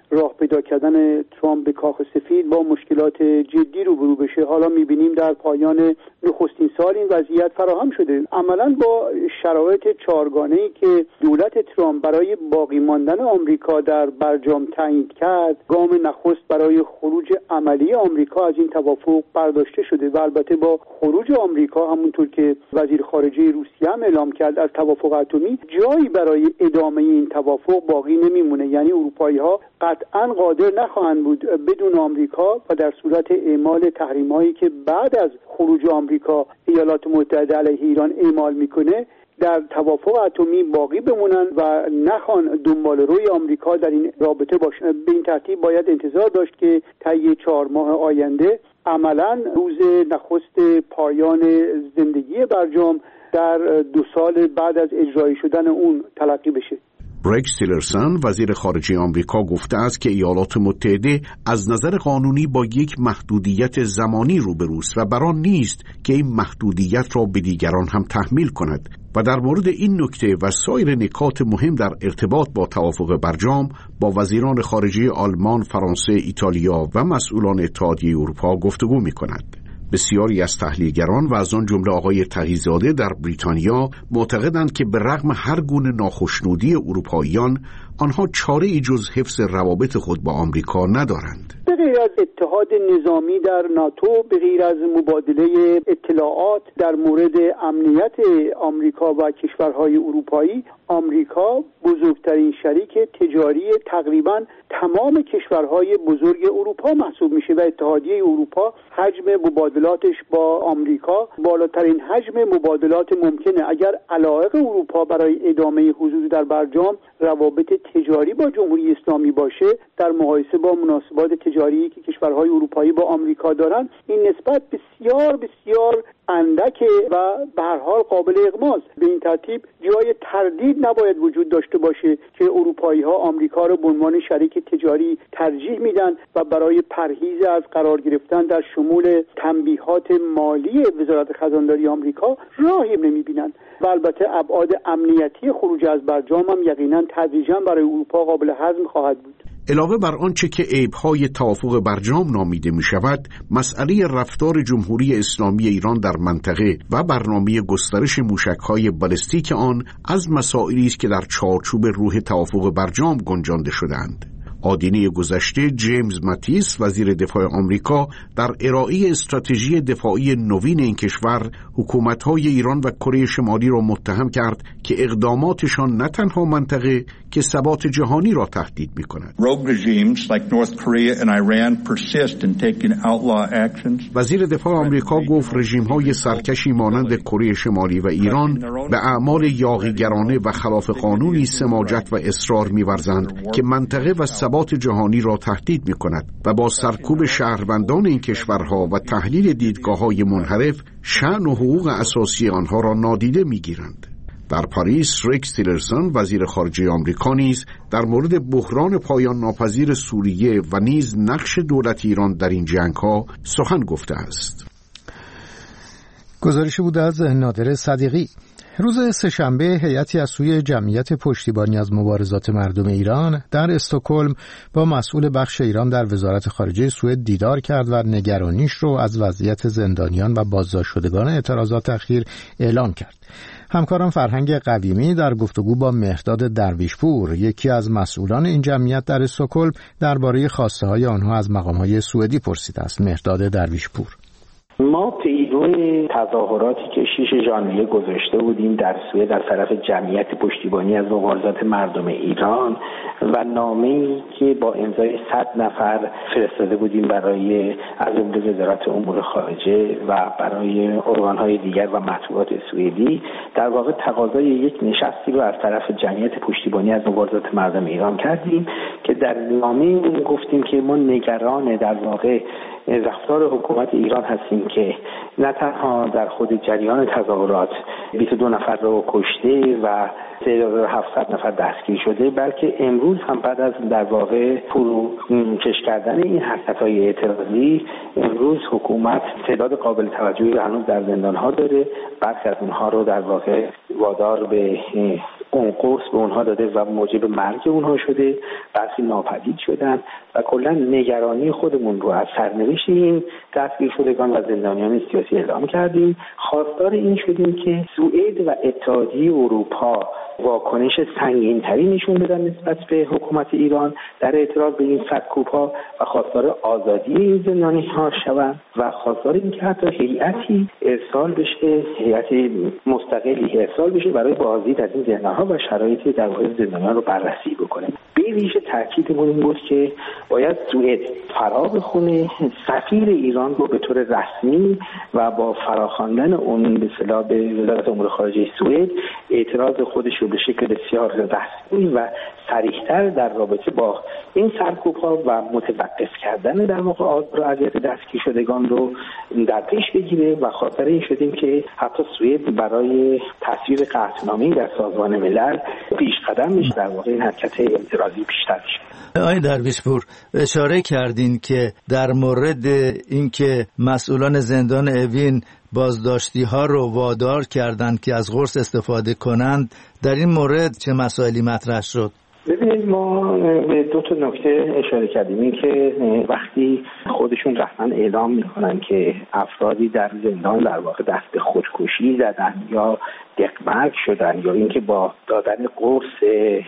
راه پیدا کردن ترامپ به کاخ سفید با مشکلات جدی روبرو بشه. حالا می‌بینیم در پایان نخستین سال این وضعیت فراهم شده. عملاً با شرایط چهارگانه‌ای که دولت ترامپ برای باقی ماندن آمریکا در برجام تعیین کرد، گام نخست برای خروج عملی آمریکا از این توافق برداشته شده و البته با خروج آمریکا، همونطور که وزیر خارجه روسیه هم اعلام کرد، از توافق اتمی جایی برای ادامه این توافق باقی نمیمونه. یعنی اروپایی‌ها قطعاً قادر نخواهند بود بدون آمریکا و در صورت اعمال تحریم‌هایی که بعد از خروج آمریکا ایالات متحده علیه ایران اعمال میکنه در توافق اتمی باقی بمونن و نخوان دنبال روی آمریکا در این رابطه باشن. به این ترتیب باید انتظار داشت که طی چهار ماه آینده عملاً روز نخست پایان زندگی برجام در دو سال بعد از اجرایی شدن اون تلقی بشه. رکس تیلرسن وزیر خارجه آمریکا گفته است که ایالات متحده از نظر قانونی با یک محدودیت زمانی روبروست و بران نیست که این محدودیت را به دیگران هم تحمیل کند و در مورد این نکته و سایر نکات مهم در ارتباط با توافق برجام با وزیران خارجه آلمان، فرانسه، ایتالیا و مسئولان اتحادیه اروپا گفتگو می کند. بسیاری از تحلیلگران و از آن جمله آقای تقی‌زاده در بریتانیا معتقدند که به رغم هر گونه ناخشنودی اروپاییان، آنها چاره‌ای جز حفظ روابط خود با آمریکا ندارند. به غیر از اتحاد نظامی در ناتو، به غیر از مبادله اطلاعات در مورد امنیت آمریکا و کشورهای اروپایی، آمریکا بزرگترین شریک تجاری تقریباً تمام کشورهای بزرگ اروپا محسوب میشه و اتحادیه اروپا حجم مبادلاتش با آمریکا بالاترین حجم مبادلات ممکنه. اگر علایق اروپا برای ادامه حضور در برجام روابط تجاری با جمهوری اسلامی باشه، در مقایسه با مناسبات تجاری که کشورهای اروپایی با آمریکا دارن، این نسبت بسیار بسیار اندکه و به هر حال قابل اغماض. به این ترتیب جای تردید نباید وجود داشته باشه که اروپایی ها آمریکا را به عنوان شریک تجاری ترجیح میدن و برای پرهیز از قرار گرفتن در شمول تنبیهات مالی وزارت خزانداری آمریکا راهی نمیبینن. و البته ابعاد امنیتی خروج از برجام هم یقینا تدریجا برای اروپا قابل هضم خواهد بود. علاوه بر آنچه که عیب‌های توافق برجام نامیده می شود، مسئله رفتار جمهوری اسلامی ایران در منطقه و برنامه گسترش موشک‌های بالستیک آن از مسائلی است که در چارچوب روح توافق برجام گنجانده شدند. آدینه گذشته جیمز ماتیس وزیر دفاع آمریکا در ارائه استراتژی دفاعی نوین این کشور حکومت‌های ایران و کره شمالی را متهم کرد که اقداماتشان نه تنها منطقه که ثبات جهانی را تهدید می‌کند. وزیر دفاع آمریکا گفت رژیم‌های سرکشی مانند کره شمالی و ایران به اعمال یاغیگرانه و خلاف قانونی سماجت و اصرار می‌ورزند که منطقه و ثبات جهانی را تهدید می‌کند و با سرکوب شهروندان این کشورها و تحلیل دیدگاه‌های منحرف شأن و حقوق اساسی آنها را نادیده می‌گیرند. در پاریس رکس تیلرسن وزیر خارجه آمریکا نیز در مورد بحران پایان ناپذیر سوریه و نیز نقش دولت ایران در این جنگ‌ها سخن گفته است. گزارشی بود از نادر صدیقی. روز سه‌شنبه هیئتی از سوی جمعیت پشتیبانی از مبارزات مردم ایران در استکهلم با مسئول بخش ایران در وزارت خارجه سوئد دیدار کرد و نگرانیش رو از وضعیت زندانیان و بازداشت شدگان اعتراضات اخیر اعلام کرد. همکارم فرهنگ قویمی در گفتگو با مهرداد درویشپور، یکی از مسئولان این جمعیت در استکهلم، درباره خواسته های آنها از مقام‌های سوئدی پرسیده است. مهرداد درویشپور: ما پیرو تظاهراتی که شش ژانویه گذاشته بودیم در سوئد از طرف جمعیت پشتیبانی از مبارزات مردم ایران و نامه‌ای که با امضای صد نفر فرستاده بودیم برای از جمله وزارت امور خارجه و برای ارگان‌های دیگر و مطبوعات سوئدی، در واقع تقاضای یک نشستی رو از طرف جمعیت پشتیبانی از مبارزات مردم ایران کردیم که در نامه گفتیم که ما نگران در واقع رفتار حکومت ایران هستیم که نه تنها در خود جریان تظاهرات بیست و دو نفر رو کشته و سه هزار و هفتصد نفر دستگیر شده، بلکه امروز هم بعد از در واقع فروکش کردن این حرکت‌های اعتراضی، امروز حکومت تعداد قابل توجهی رو هنوز در زندان‌ها داره. برخی از اونها رو در واقع وادار به اون قرص به اونها داده و موجب مرگ اونها شده، برخی ناپدید شدن و کلا نگرانی خودمون رو از سرنوشت این دستگیر شدگان و زندانیان سیاسی اعلام کردیم. خواستار این شدیم که سوئد و اتحادیه اروپا واکنش سنگین‌تری نشون بدن نسبت به حکومت ایران در اعتراض به این سرکوب‌ها و خواستار آزادی این زندانی‌ها شوند و خواستار این که حتی هیئتی ارسال بشه، هیئت مستقلی ارسال بشه برای بازدید از این زندان‌ها و شرایط در واقع زندانیان رو بررسی بکنه. به ویژه تاکیدمون این بود که باید سوئد فرا بخونه، سفیر ایران رو به طور رسمی و با فراخواندن اون به اصطلاح به وزارت امور خارجه سوئد اعتراض خودش رو به شکل بسیار رسمی و صریح‌تر در رابطه با این سرکوب‌ها و متوقف کردن در واقع آزار و اذیت دستگیر شدگان رو در پیش بگیره و خاطر این شدیم که حتی سوئد برای تصویب قطعنامه‌ای در سازمان ملل پیش قدم بشه، در واقع این حرکت اعتراضی بیشتر بشه. آقای درویشپور اشاره کردین که در مورد اینکه مسئولان زندان اوین بازداشتی ها رو وادار کردند که از قرص استفاده کنند، در این مورد چه مسائلی مطرح شد؟ ببینید ما به دو تا نکته اشاره کردیم. این که وقتی خودشون رسما اعلام میکنن که افرادی در زندان در واقع دست به خودکشی زدن یا دقمرگ شدن یا اینکه با دادن قرص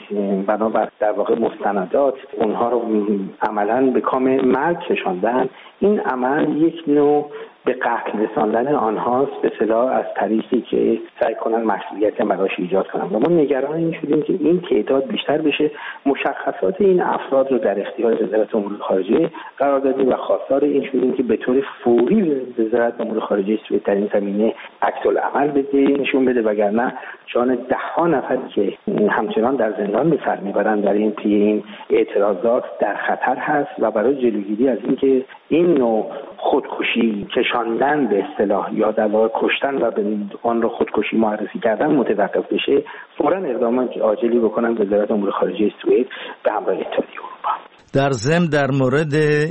بنابر در واقع مستندات اونها رو عملا به کام مرگ کشاندن، این عمل یک نوع به قتل رساندن آنهاست، به اصطلاح از طریقی که سعی کنن مشروعیت براش ایجاد کنن و ما نگران این شدیم که این تعداد بیشتر بشه. مشخصات این افراد رو در اختیار وزارت امور خارجه قرار دادیم و خواستار این شدیم که به طور فوری وزارت امور خارجه سوئد در این زمینه عکس العمل بده، نشون بده، وگرنه جان ده ها نفر که همچنان در زندان به سر میبرن در این پی این اعتراضات در خطر هست و برای جلوگیری از اینکه این نوع خودکشی کشاندن به اصطلاح یا در واقع کشتن و به آن رو خودکشی معرفی کردن متوقف بشه، فوراً اقدام عاجلی بکنن وزارت امور خارجه سوئد به همراه اتحادیه اروپا. در ضمن در مورد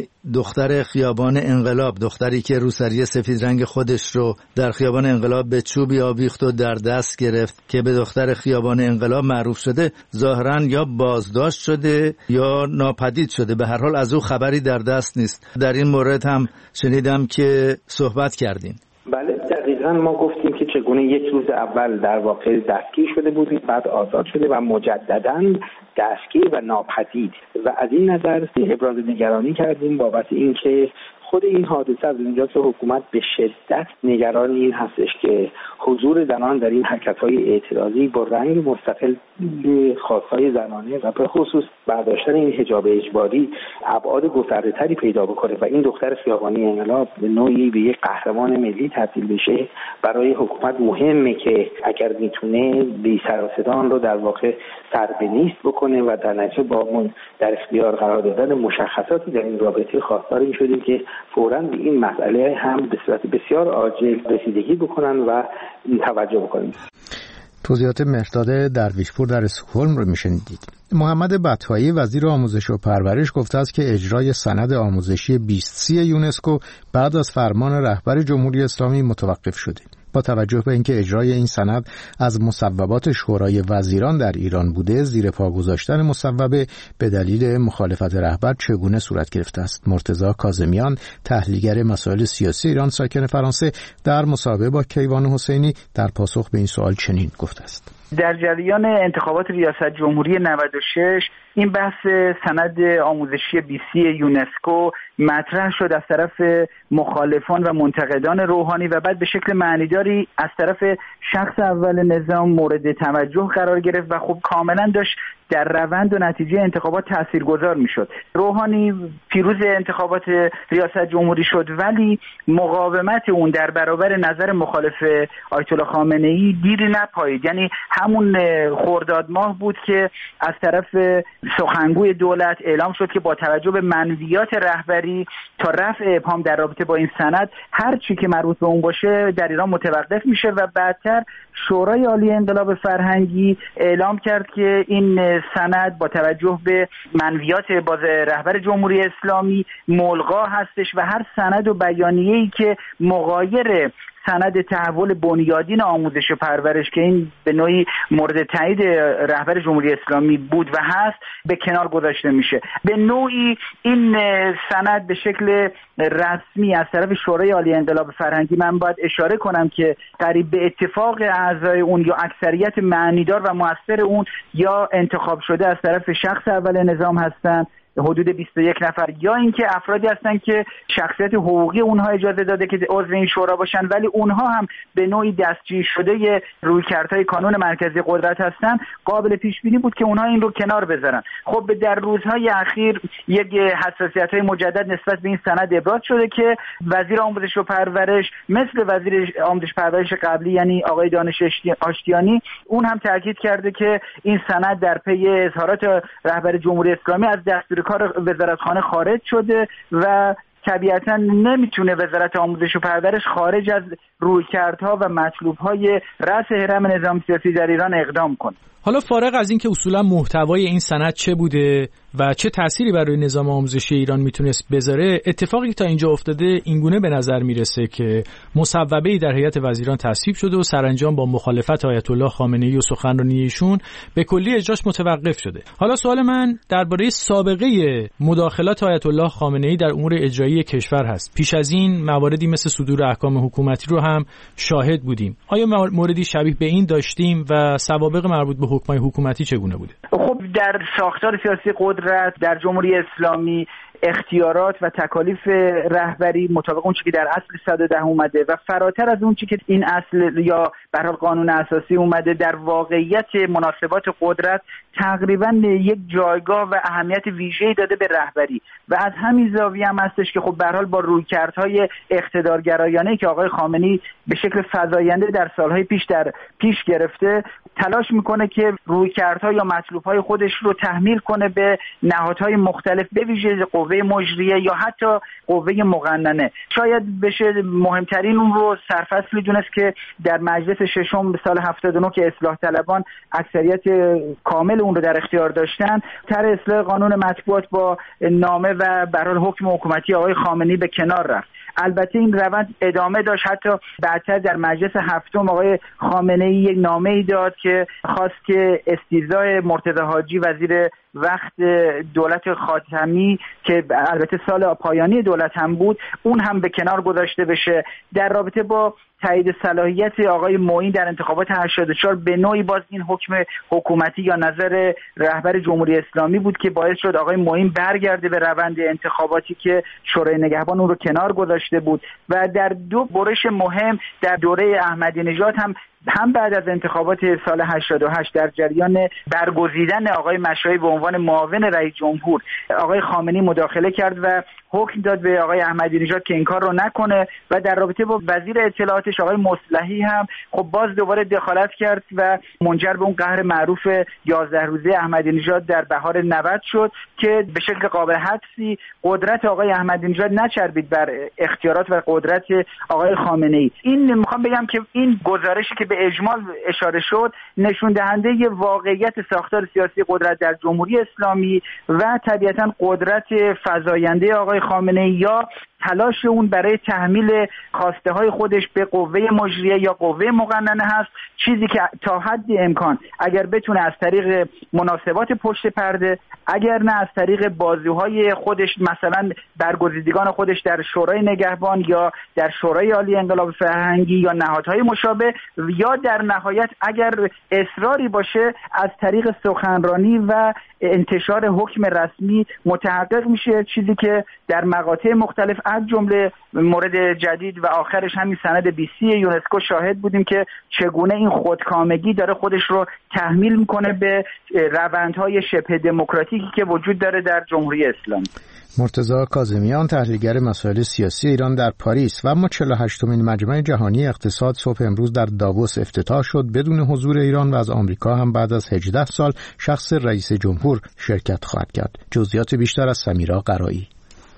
دختر خیابان انقلاب، دختری که روسری سفید رنگ خودش رو در خیابان انقلاب به چوبی آویخت و در دست گرفت که به دختر خیابان انقلاب معروف شده، ظاهراً یا بازداشت شده یا ناپدید شده. به هر حال از او خبری در دست نیست. در این مورد هم شنیدم که صحبت کردین. بله دقیقاً ما گفتیم که چگونه یک روز اول در واقع دستگیر شده بود، بعد آزاد شده و مجدداً دستگیر و ناپدید و از این نظر ابراز نگرانی کردیم بابت اینکه خود این حادثه از اونجا که حکومت به شدت نگران این هستش که حضور زنان در این حرکت‌های اعتراضی با رنگ مستقل به خواستهای زنانه و به خصوص برداشتن این حجاب اجباری ابعاد گسترده‌تری پیدا بکنه و این دختر خیابانی انقلاب به نوعی به یک قهرمان ملی تبدیل بشه، برای حکومت مهمه که اگر میتونه بی سر و صدا رو در واقع سربنیست بکنه و در نتیجه با من در اختیار قرار دادن مشخصاتی در این رابطه خواستار این شدیم که فوراً به این مسئله هم به صورت بسیار عاجل رسیدگی بکنن و توجه بکنیم. توضیحات مهرداد درویشپور در استکهلم رو میشنیدید. محمد بطحایی وزیر آموزش و پرورش گفته است که اجرای سند آموزشی بیست سی یونسکو بعد از فرمان رهبر جمهوری اسلامی متوقف شده. با توجه به اینکه اجرای این سند از مصوبات شورای وزیران در ایران بوده، زیر پا گذاشتن مصوبه به دلیل مخالفت رهبر چگونه صورت گرفته است؟ مرتضی کاظمیان، تحلیلگر مسائل سیاسی ایران ساکن فرانسه، در مصاحبه با کیوان حسینی در پاسخ به این سوال چنین گفته است: در جریان انتخابات ریاست جمهوری نود و شش این بحث سند آموزشی بیست سی یونسکو مطرح شد از طرف مخالفان و منتقدان روحانی و بعد به شکل معنیداری از طرف شخص اول نظام مورد توجه قرار گرفت و خب کاملا داشت در روند و نتیجه انتخابات تاثیرگذار میشد. روحانی پیروز انتخابات ریاست جمهوری شد، ولی مقاومت اون در برابر نظر مخالف آیت الله خامنه ای دیری نپایید. یعنی همون خرداد ماه بود که از طرف سخنگوی دولت اعلام شد که با توجه به منویات رهبری تا رفع ابهام در رابطه با این سند هر چی که مربوط به اون باشه در ایران متوقف میشه و بعدتر شورای عالی انقلاب فرهنگی اعلام کرد که این سند با توجه به منویات باز رهبر جمهوری اسلامی ملغا هستش و هر سند و بیانیه‌ای که مغایر سند تحول بنیادین آموزش و پرورش که این به نوعی مورد تایید رهبر جمهوری اسلامی بود و هست به کنار گذاشته میشه. به نوعی این سند به شکل رسمی از طرف شورای عالی انقلاب فرهنگی، من باید اشاره کنم که قریب به اتفاق اعضای اون یا اکثریت معنیدار و مؤثر اون یا انتخاب شده از طرف شخص اول نظام هستن، حدود بیست و یک نفر، یا اینکه افرادی هستن که شخصیت حقوقی اونها اجازه داده که عضو این شورا باشن ولی اونها هم به نوعی دستگیر شده رویکردهای کانون مرکزی قدرت هستن. قابل پیش بینی بود که اونها این رو کنار بذارن. خب در روزهای اخیر یک حساسیت‌های مجدد نسبت به این سند ابراز شده که وزیر آموزش و پرورش مثل وزیر آموزش و پرورش قبلی یعنی آقای دانش آشتیانی اون هم تاکید کرده که این سند در پی اظهارات رهبر جمهوری اسلامی از دستور کار وزارتخانه خارج شده و طبیعتا نمیتونه وزارت آموزش و پرورش خارج از رویکردها و مطلوب‌های رأس هرم نظام سیاسی در ایران اقدام کنه. حالا فارغ از این که اصولا محتوای این سند چه بوده و چه تأثیری برای نظام آموزشی ایران میتونست بذاره، اتفاقی تا اینجا افتاده اینگونه به نظر میرسه که مصوبه‌ای در هیئت وزیران تصویب شده و سرانجام با مخالفت آیت الله خامنه‌ای و سخنرانی ایشون به کلی اجراش متوقف شده. حالا سوال من درباره سابقه مداخلات آیت الله خامنه‌ای در امور اجرایی کشور هست. پیش از این مواردی مثل صدور احکام حکومتی رو هم شاهد بودیم. آیا موردی شبیه به این داشتیم و سوابق مربوط به حکمای حکومتی چگونه بوده؟ خب در ساختار سیاسی قدرت در جمهوری اسلامی اختیارات و تکالیف رهبری مطابق اون چیزی که در اصل صد و ده اومده و فراتر از اون چیزی که این اصل یا به هر حال قانون اساسی اومده در واقعیت مناسبات قدرت تقریبا یک جایگاه و اهمیت ویژه‌ای داده به رهبری و از همین زاویه هم هستش که خب به هر حال با رویکردهای اقتدارگرایانه‌ای که آقای خامنه‌ای به شکل فزاینده در سالهای پیش در پیش گرفته تلاش میکنه که رویکردها یا مطلوب‌های خودش رو تحمیل کنه به نهادهای مختلف به ویژه قوه مجریه یا حتی قوه مقننه. شاید بشه مهمترین اون رو سرفصلی دونست که در مجلس ششم سال هفتاد و نه که اصلاح طلبان اکثریت کامل اون رو در اختیار داشتن، طرح اصلاح قانون مطبوعات با نامه و به هر حال حکم حکومتی آقای خامنه‌ای به کنار رفت. البته این روند ادامه داشت، حتی بعدتر در مجلس هفتم آقای خامنه‌ای یک نامه‌ای داد که خواست که استیضاح مرتضی حاجی وزیر وقت دولت خاتمی که البته سال پایانی دولت هم بود اون هم به کنار گذاشته بشه. در رابطه با تایید صلاحیت آقای معین در انتخابات هشتاد و چهار به نوعی باز این حکم حکومتی یا نظر رهبر جمهوری اسلامی بود که باعث شد آقای معین برگرده به روند انتخاباتی که شورای نگهبان اون رو کنار گذاشته بود و در دو برش مهم در دوره احمدی نژاد هم هم بعد از انتخابات سال هشتاد و هشت در جریان برگزیدن آقای مشایی به عنوان معاون رئیس جمهور آقای خامنه‌ای مداخله کرد و حکم داد به آقای احمدی نژاد که این کار رو نکنه و در رابطه با وزیر اطلاعاتش آقای مصلحی هم خب باز دوباره دخالت کرد و منجر به اون قهر معروف یازده روزه احمدی نژاد در بهار نود شد که به شکل قابل حدسی قدرت آقای احمدی نژاد نچربید بر اختیارات و قدرت آقای خامنه‌ای. این میخوام بگم که این گزارشی که به اجمال اشاره شد نشون دهنده واقعیت ساختار سیاسی قدرت در جمهوری اسلامی و طبیعتاً قدرت فزاینده آقای خامنه‌ای یا تلاش اون برای تحمیل خواسته های خودش به قوه مجریه یا قوه مقننه هست، چیزی که تا حد امکان اگر بتونه از طریق مناسبات پشت پرده، اگر نه از طریق بازوهای خودش مثلا برگزیدگان خودش در شورای نگهبان یا در شورای عالی انقلاب فرهنگی یا نهادهای مشابه یا در نهایت اگر اصراری باشه از طریق سخنرانی و انتشار حکم رسمی متحقق میشه، چیزی که در مقاطع مختلف از جمله مورد جدید و آخرش همین سند بیستی یونسکو شاهد بودیم که چگونه این خودکامگی داره خودش رو تحمیل میکنه به روندهای شبه دموکراتیکی که وجود داره در جمهوری اسلامی. مرتضی کاظمیان، تحلیلگر مسائل سیاسی ایران در پاریس. و اما چهل و هشتمین مجمع جهانی اقتصاد صبح امروز در داووس افتتاح شد بدون حضور ایران و از آمریکا هم بعد از هجده سال شخص رئیس جمهور شرکت خواهد کرد. جزئیات بیشتر از سمیرا قرایی.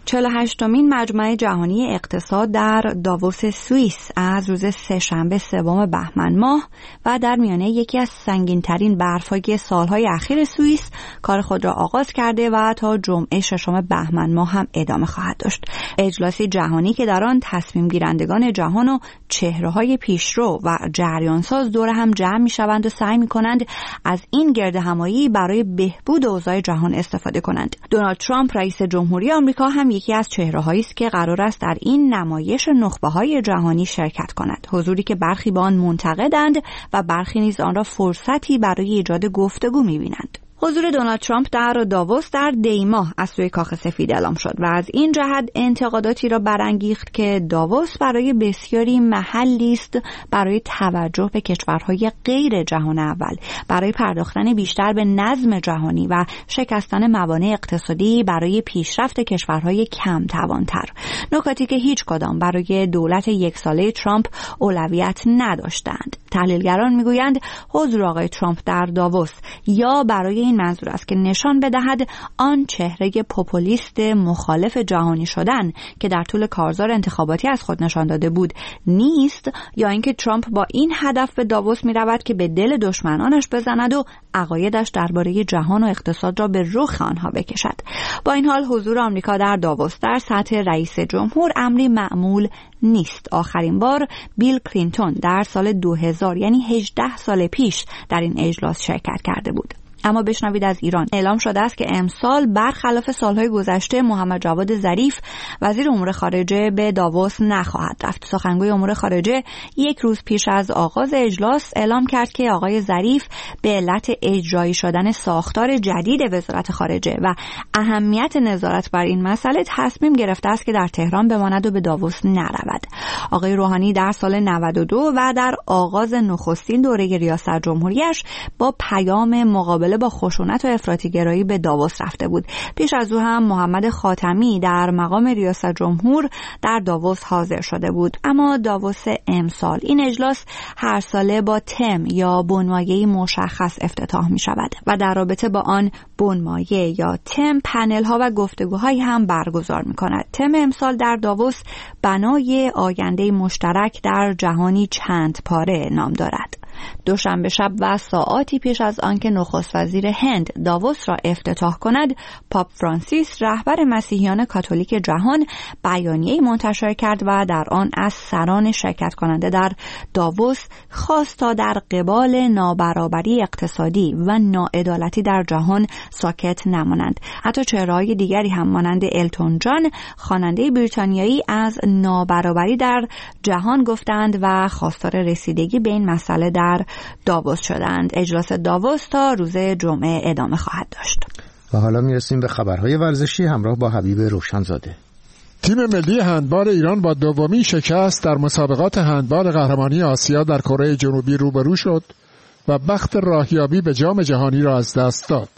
چهل و هشتمین مجمع جهانی اقتصاد در داووس سوئیس از روز سه‌شنبه سوم بهمن ماه و در میانه یکی از سنگین‌ترین برف‌های سال‌های اخیر سوئیس کار خود را آغاز کرده و تا جمعه ششم بهمن ماه هم ادامه خواهد داشت. اجلاسی جهانی که در آن تصمیم گیرندگان جهان و چهره‌های پیشرو و جریانساز دور هم جمع می‌شوند و سعی می‌کنند از این گردهمایی برای بهبود اوضاع جهان استفاده کنند. دونالد ترامپ رئیس جمهوری آمریکا هم یکی از چهره‌هایی است که قرار است در این نمایش نخبه‌های جهانی شرکت کند. حضوری که برخی به آن منتقدند و برخی نیز آن را فرصتی برای ایجاد گفتگو می‌بینند. حضور دونالد ترامپ در داووس در دی ماه از سوی کاخ سفید اعلام شد و از این جهت انتقاداتی را برانگیخت که داووس برای بسیاری محلی است برای توجه به کشورهای غیر جهان اول، برای پرداختن بیشتر به نظم جهانی و شکستن موانع اقتصادی برای پیشرفت کشورهای کم توانتر. نکاتی که هیچ کدام برای دولت یک ساله ترامپ اولویت نداشتند. تحلیلگران میگویند حضور آقای ترامپ در داووس یا برای این منظور است که نشان بدهد آن چهره پوپولیست مخالف جهانی شدن که در طول کارزار انتخاباتی از خود نشان داده بود نیست، یا اینکه ترامپ با این هدف به داووس می رود که به دل دشمنانش بزند و عقایدش درباره جهان و اقتصاد را به رخ آنها بکشد. با این حال حضور آمریکا در داووس در سطح رئیس جمهور امری معمول نیست. آخرین بار بیل کلینتون در سال دو هزار یعنی هجده سال پیش در این اجلاس شرکت کرده بود. اما بشنوید از ایران. اعلام شده است که امسال برخلاف سالهای گذشته محمد جواد ظریف وزیر امور خارجه به داووس نخواهد رفت. سخنگوی امور خارجه یک روز پیش از آغاز اجلاس اعلام کرد که آقای ظریف به علت اجرایی شدن ساختار جدید وزارت خارجه و اهمیت نظارت بر این مسئله تصمیم گرفته است که در تهران بماند و به داووس نرود. آقای روحانی در سال نود و دو و در آغاز نخستین دوره ریاست جمهوریش با پیام مقابله با خشونت و افراطی‌گرایی به داووس رفته بود. پیش از او هم محمد خاتمی در مقام ریاست جمهور در داووس حاضر شده بود. اما داووس امسال، این اجلاس هر ساله با تم یا بنمایه‌ای مشخص افتتاح می شود و در رابطه با آن بنمایه یا تم پنل ها و گفتگوهایی هم برگزار می کند. تم امسال در داووس بنای آینده مشترک در جهانی چند پاره نام دارد. دوشنبه شب و ساعاتی پیش از آنکه نخست وزیر هند داووس را افتتاح کند، پاپ فرانسیس رهبر مسیحیان کاتولیک جهان بیانیه‌ای منتشر کرد و در آن از سران شرکت کننده در داووس خواست تا در قبال نابرابری اقتصادی و ناعدالتی در جهان ساکت نمانند. حتی چهره‌های دیگری هم مانند التون جان، خواننده بریتانیایی، از نابرابری در جهان گفتند و خواستار رسیدگی به این مسئله در داووس شدند. اجلاس داووس تا روز جمعه ادامه خواهد داشت. و حالا میرسیم به خبرهای ورزشی همراه با حبیب روشنزاده. تیم ملی هندبال ایران با دومین شکست در مسابقات هندبال قهرمانی آسیا در کره جنوبی روبرو شد و بخت راهیابی به جام جهانی را از دست داد.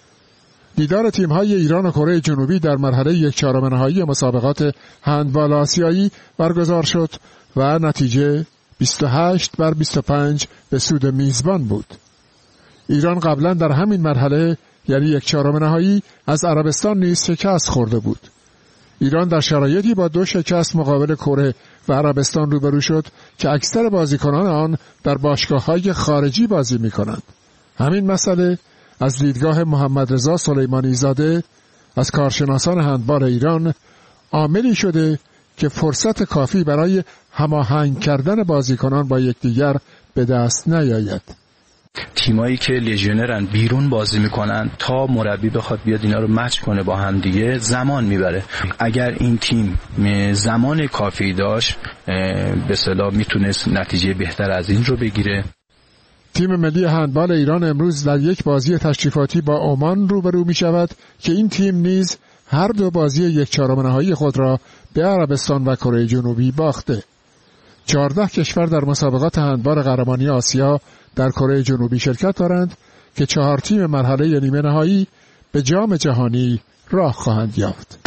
دیدار تیم‌های ایران و کره جنوبی در مرحله یک چهارم نهایی مسابقات هندبال آسیایی برگزار شد و نتیجه بیست و هشت بر بیست و پنج به سود میزبان بود. ایران قبلا در همین مرحله یعنی یک چهارم نهایی از عربستان نیز شکست خورده بود. ایران در شرایطی با دو شکست مقابل کره و عربستان روبرو شد که اکثر بازیکنان آن در باشگاه‌های خارجی بازی می‌کنند. همین مسئله از دیدگاه محمد رضا سلیمانی زاده از کارشناسان هندبال ایران عاملی شده که فرصت کافی برای هماهنگ کردن بازیکنان با یکدیگر به دست نیاید. تیمایی که لژیونرن بیرون بازی میکنن تا مربی بخواد بیاد اینا رو مچ کنه با هم دیگه زمان میبره. اگر این تیم زمان کافی داشت به اصطلاح میتونست نتیجه بهتر از این رو بگیره. تیم ملی هندبال ایران امروز در یک بازی تشریفاتی با عمان روبرو می شود که این تیم نیز هر دو بازی یک چهارم نهایی خود را به عربستان و کره جنوبی باخته. چهارده کشور در مسابقات هندبال قهرمانی آسیا در کره جنوبی شرکت دارند که چهار تیم مرحله نیمه نهایی به جام جهانی راه خواهند یافت.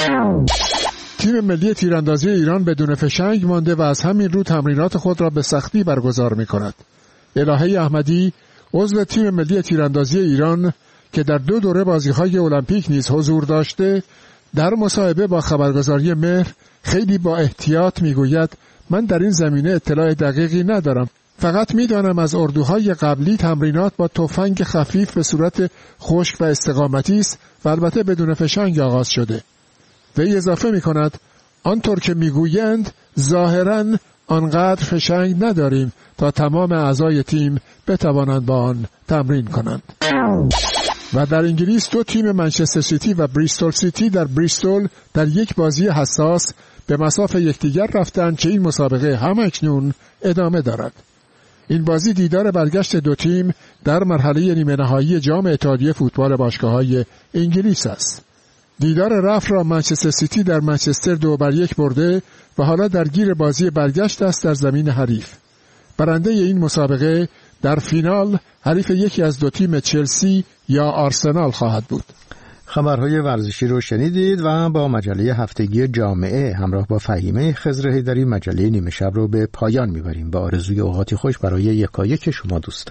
تیم ملی تیراندازی ایران بدون فشنگ مانده و از همین رو تمرینات خود را به سختی برگزار می کند. الهه احمدی عضو تیم ملی تیراندازی ایران که در دو دوره بازی‌های المپیک نیز حضور داشته در مصاحبه با خبرگزاری مهر خیلی با احتیاط میگوید من در این زمینه اطلاع دقیقی ندارم، فقط میدانم از اردوهای قبلی تمرینات با تفنگ خفیف به صورت خشک و استقامتی است و البته بدون فشنگ آغاز شده. وی اضافه میکند آنطور که میگویند ظاهراً آنقدر فشنگ نداریم تا تمام اعضای تیم بتوانند با آن تمرین کنند. و در انگلیس دو تیم منچستر سیتی و بریستول سیتی در بریستول در یک بازی حساس به مصاف یکدیگر رفتند که این مسابقه همکنون ادامه دارد. این بازی دیدار برگشت دو تیم در مرحله نیمه نهایی جام اتحادیه فوتبال باشگاه‌های انگلیس است. دیدار رفت را منچستر سیتی در منچستر دو بر یک برده و حالا درگیر بازی برگشت است در زمین حریف. برنده این مسابقه در فینال حریف یکی از دو تیم چلسی یا آرسنال خواهد بود. خبرهای ورزشی رو شنیدید و با مجله هفتگی جامعه همراه با فهیمه خضر حیدری مجله نیمه شب رو به پایان میبریم با آرزوی اوقاتی خوش برای یکایک شما دوستان.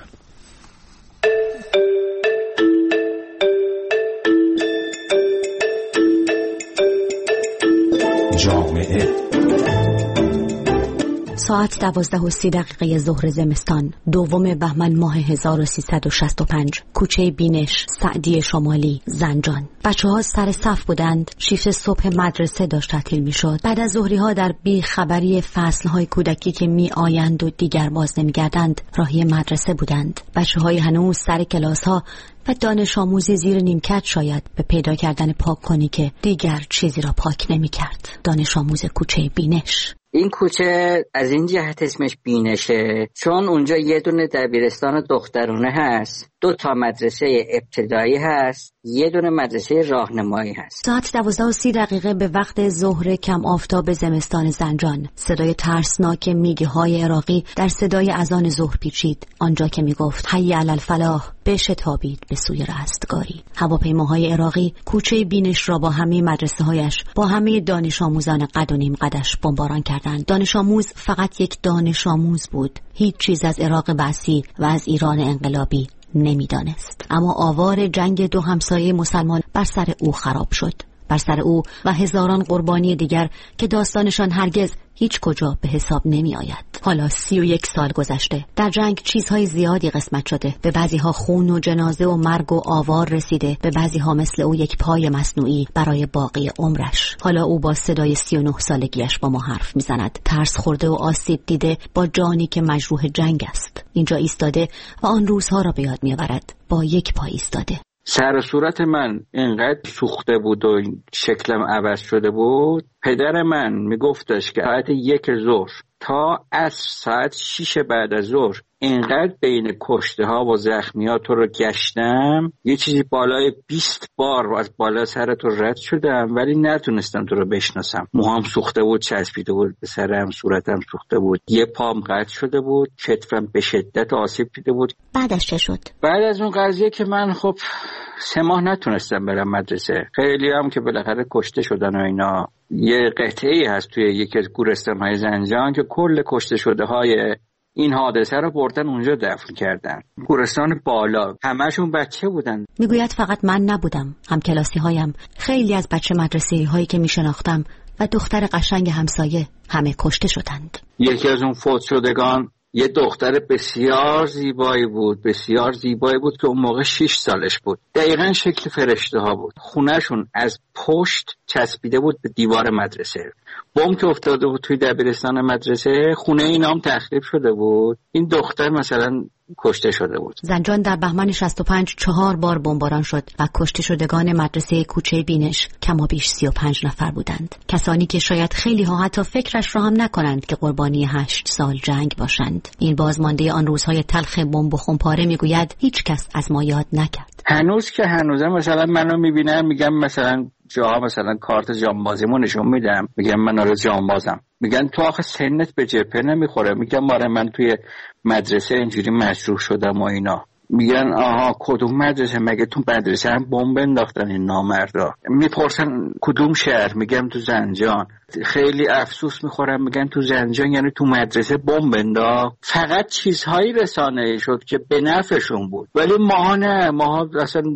جامعه ساعت دوازده و سی دقیقه ظهر زمستان، دوم بهمن ماه هزار و سیصد و شصت و پنج، کوچه بینش، سعدی شمالی، زنجان. بچه ها سر صف بودند. شیفت صبح مدرسه داشت تعطیل می شد. بعد از ظهری ها در بی خبری فصل های کودکی که می آیند و دیگر باز نمی گردند راهی مدرسه بودند. بچه های هنوز سر کلاس ها و دانش آموزی زیر نیمکت شاید به پیدا کردن پاک کنی که دیگر چیزی را پاک نمی کرد. دانش آموز کوچه بینش. این کوچه از این جهت اسمش بینشه چون اونجا یه دونه دبیرستان دخترونه هست، دو تا مدرسه ابتدایی هست، یه دونه مدرسه راهنمایی هست. ساعت دوازده و سی دقیقه به وقت ظهر کم آفتاب زمستان زنجان، صدای ترسناک میگه های عراقی در صدای اذان ظهر پیچید، آنجا که میگفت حی علی الفلاح بشتابید به سوی رستگاری. هواپیماهای عراقی کوچه بینش را با همه مدرسه هایش، با همه دانش آموزان قد و نیم قدش بمباران کردند. دانش آموز فقط یک دانش آموز بود، هیچ چیز از عراق بعثی و از ایران انقلابی نمیدانست. اما آوار جنگ دو همسایه مسلمان بر سر او خراب شد، بر سر او و هزاران قربانی دیگر که داستانشان هرگز هیچ کجا به حساب نمی آید. حالا سی و یک سال گذشته، در جنگ چیزهای زیادی قسمت شده، به بعضی ها خون و جنازه و مرگ و آوار رسیده، به بعضی ها مثل او یک پای مصنوعی برای باقی عمرش. حالا او با صدای سی و نه سالگیش با ما حرف می زند، ترس خورده و آسیب دیده، با جانی که مجروح جنگ است. اینجا ایستاده و آن روزها را به یاد می آورد، با یک پای ایستاده. سر و صورت من اینقدر سوخته بود و شکلم عوض شده بود. پدر من میگفتش که ساعت یک ظهر تا از ساعت شیش بعد از ظهر اینقدر بین کشته ها و زخمی ها تو رو گشتم، یه چیزی بالای بیست بار از بالا سر تو رد شدم ولی نتونستم تو رو بشناسم. موهام سوخته بود، چسبیده بود به سرم، صورتم سوخته بود، یه پام قطع شده بود، کتفم به شدت آسیب دیده بود. بعدش چه شد؟ بعد از اون قضیه که من خب سه ماه نتونستم برم مدرسه. خیلی هم که بالاخره کشته شدن و اینا. یه قطعه‌ای هست توی یکی از گورستان‌های زنجان که کل کشته شده های این حادثه رو بردن اونجا دفن کردن. گورستان بالا، همشون بچه بودن. میگوید فقط من نبودم، هم کلاسی هایم، خیلی از بچه مدرسه‌ای هایی که میشناختم و دختر قشنگ همسایه همه کشته شدند. یکی از اون فوت شدگان یه دختر بسیار زیبایی بود، بسیار زیبایی بود که اون موقع شش سالش بود. دقیقاً شکل فرشته ها بود. خونهشون از پشت چسبیده بود به دیوار مدرسه. بم که افتاده بود توی دبیرستان مدرسه، خونه اینا هم تخریب شده بود. این دختر مثلا کشته شده بود. زنجان در بهمن شصت و پنج چهار بار بمباران شد و کشته شدگان مدرسه کوچه بینش کما بیش سی و پنج نفر بودند. کسانی که شاید خیلی ها حتی فکرش را هم نکنند که قربانی هشت سال جنگ باشند. این بازمانده آن روزهای تلخ بمب و خمپاره میگوید هیچ کس از ما یاد نکرد. هنوز که هنوزه مثلا منو میبینن میگم مثلا جاها مثلا کارت جانبازیمو نشون میدم، میگم من آره جانبازم. میگن تو آخه سنت به جبهه نمیخوره. میگم آره من توی مدرسه اینجوری مجروح شدم و اینا. میگن آها کدوم مدرسه؟ مگه تو مدرسه هم بمب انداختن این نامردا؟ میپرسن کدوم شهر؟ میگم تو زنجان. خیلی افسوس میخورم، میگن تو زنجان یعنی تو مدرسه بمب انداخت. فقط چیزهایی رسانه‌ای شد که به نفعشون بود، ولی ما نه، ما اصلا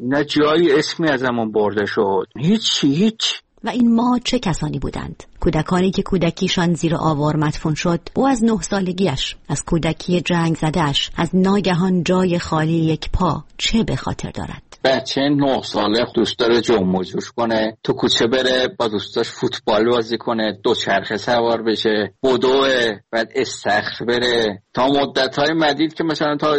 نه جایی اسمی ازمون برده شد، هیچ هیچ. و این ما چه کسانی بودند؟ کودکانی که کودکیشان زیر آوار مدفون شد. او از نه سالگیش، از کودکی جنگ زدهش، از ناگهان جای خالی یک پا چه به خاطر دارد؟ بچه نه ساله دوست داره جنب و جوش کنه، تو کوچه بره با دوستاش فوتبال بازی کنه، دوچرخه سوار بشه، بدوه، بعد استخر بره، تا مدت‌های مدید که مثلا تا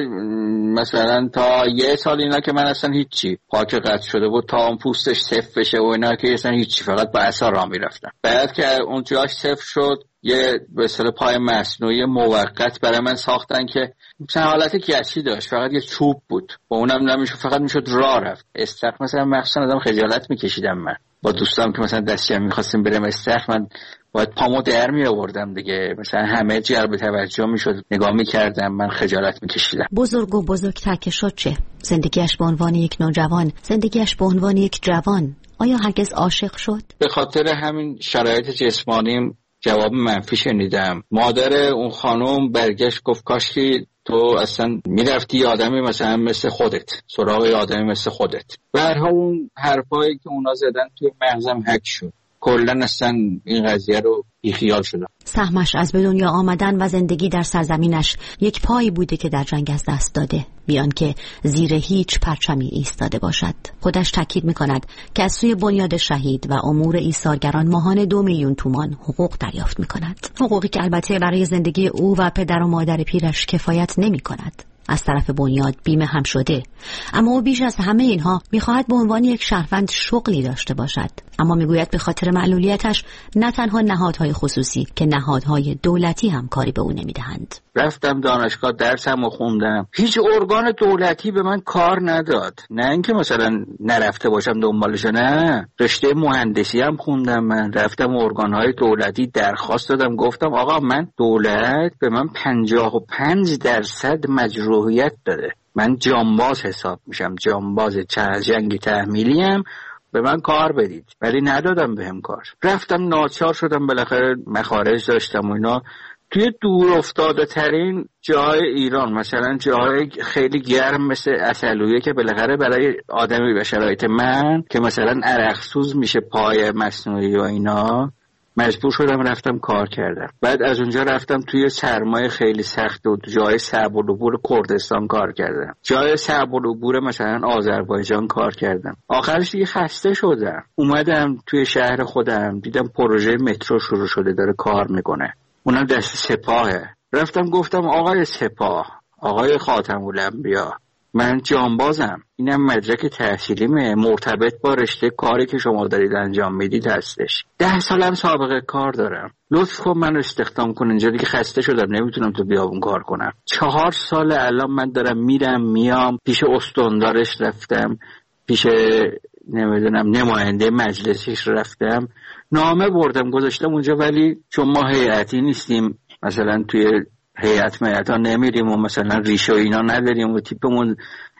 مثلا تا یه سال اینا که من اصلا هیچی، پاک قطع شده بود تا اون پوستش صفر بشه و اینا که اصلا هیچی، فقط با عصا راه میرفتم. بعد که اون جاش صفر شد یه به اصطلاح پای مصنوعی موقت برای من ساختن که مثلا حالت گچی داشت، فقط یه چوب بود با اونم نمیشه، فقط میشد راه رفت. استخر مثلا مخصوصا آدم خجالت میکشیدم، من با دوستام که مثلا دستیام میخواستیم بریم استخر من باید پامو در می آوردم دیگه، مثلا همه جلب توجه میشد، نگاه میکردم، من خجالت میکشیدم. بزرگ و بزرگتر که شد چه؟ زندگیش به عنوان یک نوجوان، زندگیش به عنوان یک جوان، آیا هرگز عاشق شد؟ به خاطر همین شرایط جسمانیم جواب منفی شنیدم. مادر اون خانم برگشت گفت کاشکی تو اصلا میرفتی آدمی مثلا مثل خودت، سراغ آدمی مثل خودت. برها اون حرفایی که اونا زدن توی مغزم حک شد، کلن اصلا این قضیه رو بیخیال شدم. سهمش از به دنیا آمدن و زندگی در سرزمینش یک پایی بوده که در جنگ از دست داده، بیان که زیر هیچ پرچمی ایستاده باشد. خودش تاکید می‌کند که از سوی بنیاد شهید و امور ایثارگران ماهانه دو میلیون تومان حقوق دریافت می‌کند. حقوقی که البته برای زندگی او و پدر و مادر پیرش کفایت نمی‌کند. از طرف بنیاد بیمه هم شده، اما او بیش از همه اینها میخواهد به عنوان یک شهروند شغلی داشته باشد، اما میگوید به خاطر معلولیتش نه تنها نهادهای خصوصی که نهادهای دولتی هم کاری به او نمیدهند. رفتم دانشگاه درسم و خوندم، هیچ ارگان دولتی به من کار نداد، نه اینکه مثلا نرفته باشم دنبالش، نه، رشته مهندسی هم خوندم، من رفتم ارگانهای دولتی درخواست دادم، گفتم آقا من دولت به من پنجاه و پنج درصد مجروحیت داده، من جانباز حساب میشم، جانباز جنگی تحمیلی هم، به من کار بدید، ولی ندادم بهم کار. رفتم ناچار شدم، بالاخره مخارج داشتم و اینا، توی دور افتاده ترین جای ایران، مثلا جای خیلی گرم مثل اصلویه که بالاخره برای آدمی به شرایط من که مثلا عرقسوز میشه پای مصنوعی و اینا، مجبور شدم رفتم کار کردم. بعد از اونجا رفتم توی سرمایه خیلی سخت و جای صعب العبور کردستان کار کردم، جای صعب العبور مثلا آذربایجان کار کردم. آخرش دیگه خسته شدم، اومدم توی شهر خودم، دیدم پروژه مترو شروع شده داره کار میکنه، اونم دست سپاهه. رفتم گفتم آقای سپاه، آقای خاتم الانبیا، من جانبازم، اینم مدرک تحصیلیمه مرتبط با رشته کاری که شما دارید انجام میدید هستش، ده سالم سابقه کار دارم، لطف کن من استخدام کن اینجا، دیگه خسته شدم نمیتونم تو بیابون کار کنم. چهار سال الان من دارم میرم میام، پیش استاندارش رفتم، پیش نمیدونم نماینده مجلسش رفتم، نامه بردم گذاشتم اونجا، ولی چون ما هیئتی نیستیم، مثلا توی هیئت مهتا نمیریم و مثلا ریشه و اینا نداریم و تیپمون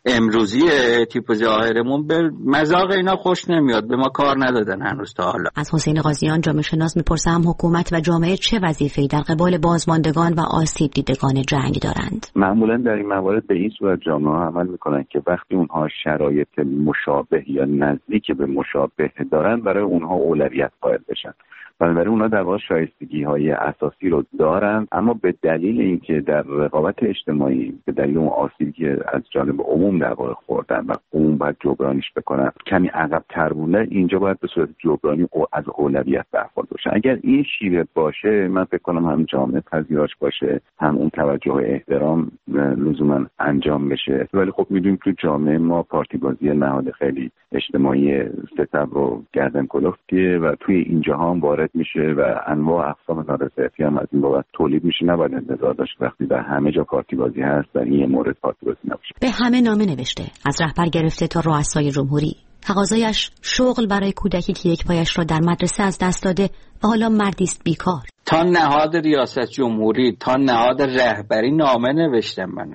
امروزیه، تیپ ظاهرمون به مذاق اینا خوش نمیاد، به ما کار ندادن هنوز تا حالا. از حسین قاضیان جامعه شناس میپرسم حکومت و جامعه چه وظیفه‌ای در قبال بازماندگان و آسیب دیدگان جنگ دارند؟ معمولا در این موارد به این صورت جامعه عمل میکنن که وقتی اونها شرایط مشابه یا نزدیک به مشابه دارن برای اونها اولویت قائل بشن. بنابراین اونا در واقع شایستگی های اساسی رو دارن، اما به دلیل اینکه در رقابت اجتماعی به دلیل اون آسیبی که از جانب عموم در واقع خوردن و عموم باید جبرانیش بکنن کمی عقب تر بوده، اینجا باید به صورت جبرانی از اولویت برخورد بشه. اگر این شیوه باشه، من فکر کنم هم جامعه پذیراش باشه، هم اون توجه و احترام لزوما انجام بشه. ولی خب میدونیم تو جامعه ما پارتی بازی نهاد خیلی اجتماعی ستبر و گردن کلفتیه و توی اینجا هم وارد میشه و انواع اقسام نارضایتی هم از این بابت تولید میشه. نباید انتظار داشت وقتی در همه جا پارتی بازی هست در این مورد پارتی بازی نباشه. به همه نامه نوشته، از رهبر گرفته تا رؤسای جمهوری. تقاضایش شغل برای کودکی که یک پایش را در مدرسه از دست داده و حالا مردی است بیکار. تا نهاد ریاست جمهوری، تا نهاد رهبری نامه نوشتم من.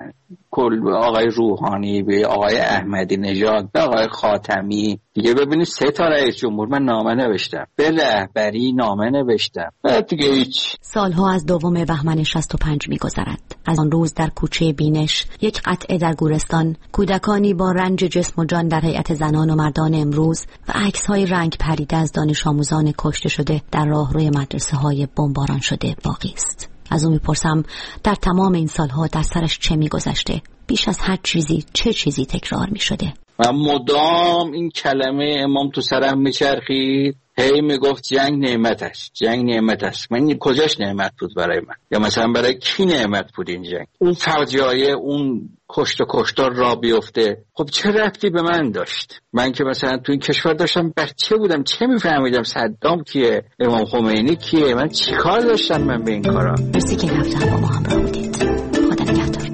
کل آقای روحانی، به آقای احمدی نژاد، به آقای خاتمی، دیگه ببینید سه تا رئیس جمهور من نامه نوشتم، به رهبری نامه نوشتم، دیگه هیچ. سالها از دوم بهمن شصت و پنج می‌گذرد. از آن روز در کوچه بینش، یک قطعه در گورستان، کودکانی با رنج جسم و جان در هیئت زنان و مردان امروز و عکس‌های رنگ پریده از دانش آموزان کشته شده در راهروی مدرسه‌های بمباران شده باقی است. از او میپرسم در تمام این سالها در سرش چه میگذشته؟ بیش از هر چیزی چه چیزی تکرار میشده؟ و مدام این کلمه امام تو سرم میچرخید، هی میگفت جنگ نعمت است، جنگ نعمت است. من کجاش نعمت بود برای من؟ یا مثلا برای کی نعمت بود این جنگ؟ اون فجایع، اون کشت و کشتار را بیفته، خب چه ربطی به من داشت؟ من که مثلا تو این کشور داشتم بچه بودم، چه میفهمیدم صدام کیه، امام خمینی کیه؟ من چیکار داشتم من به این کارا؟ مرسی که رفتن با ما همراه بودید. خدا نگهدار.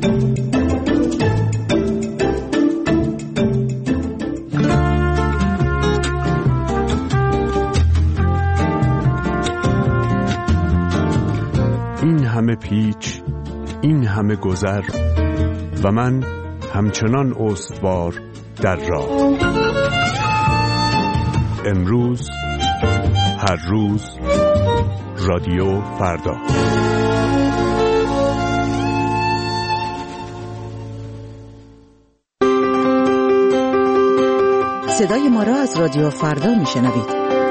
این همه پیچ، این همه گذر و من همچنان استوار در راه. امروز، هر روز، رادیو فردا. صدای ما را از رادیو فردا میشنوید.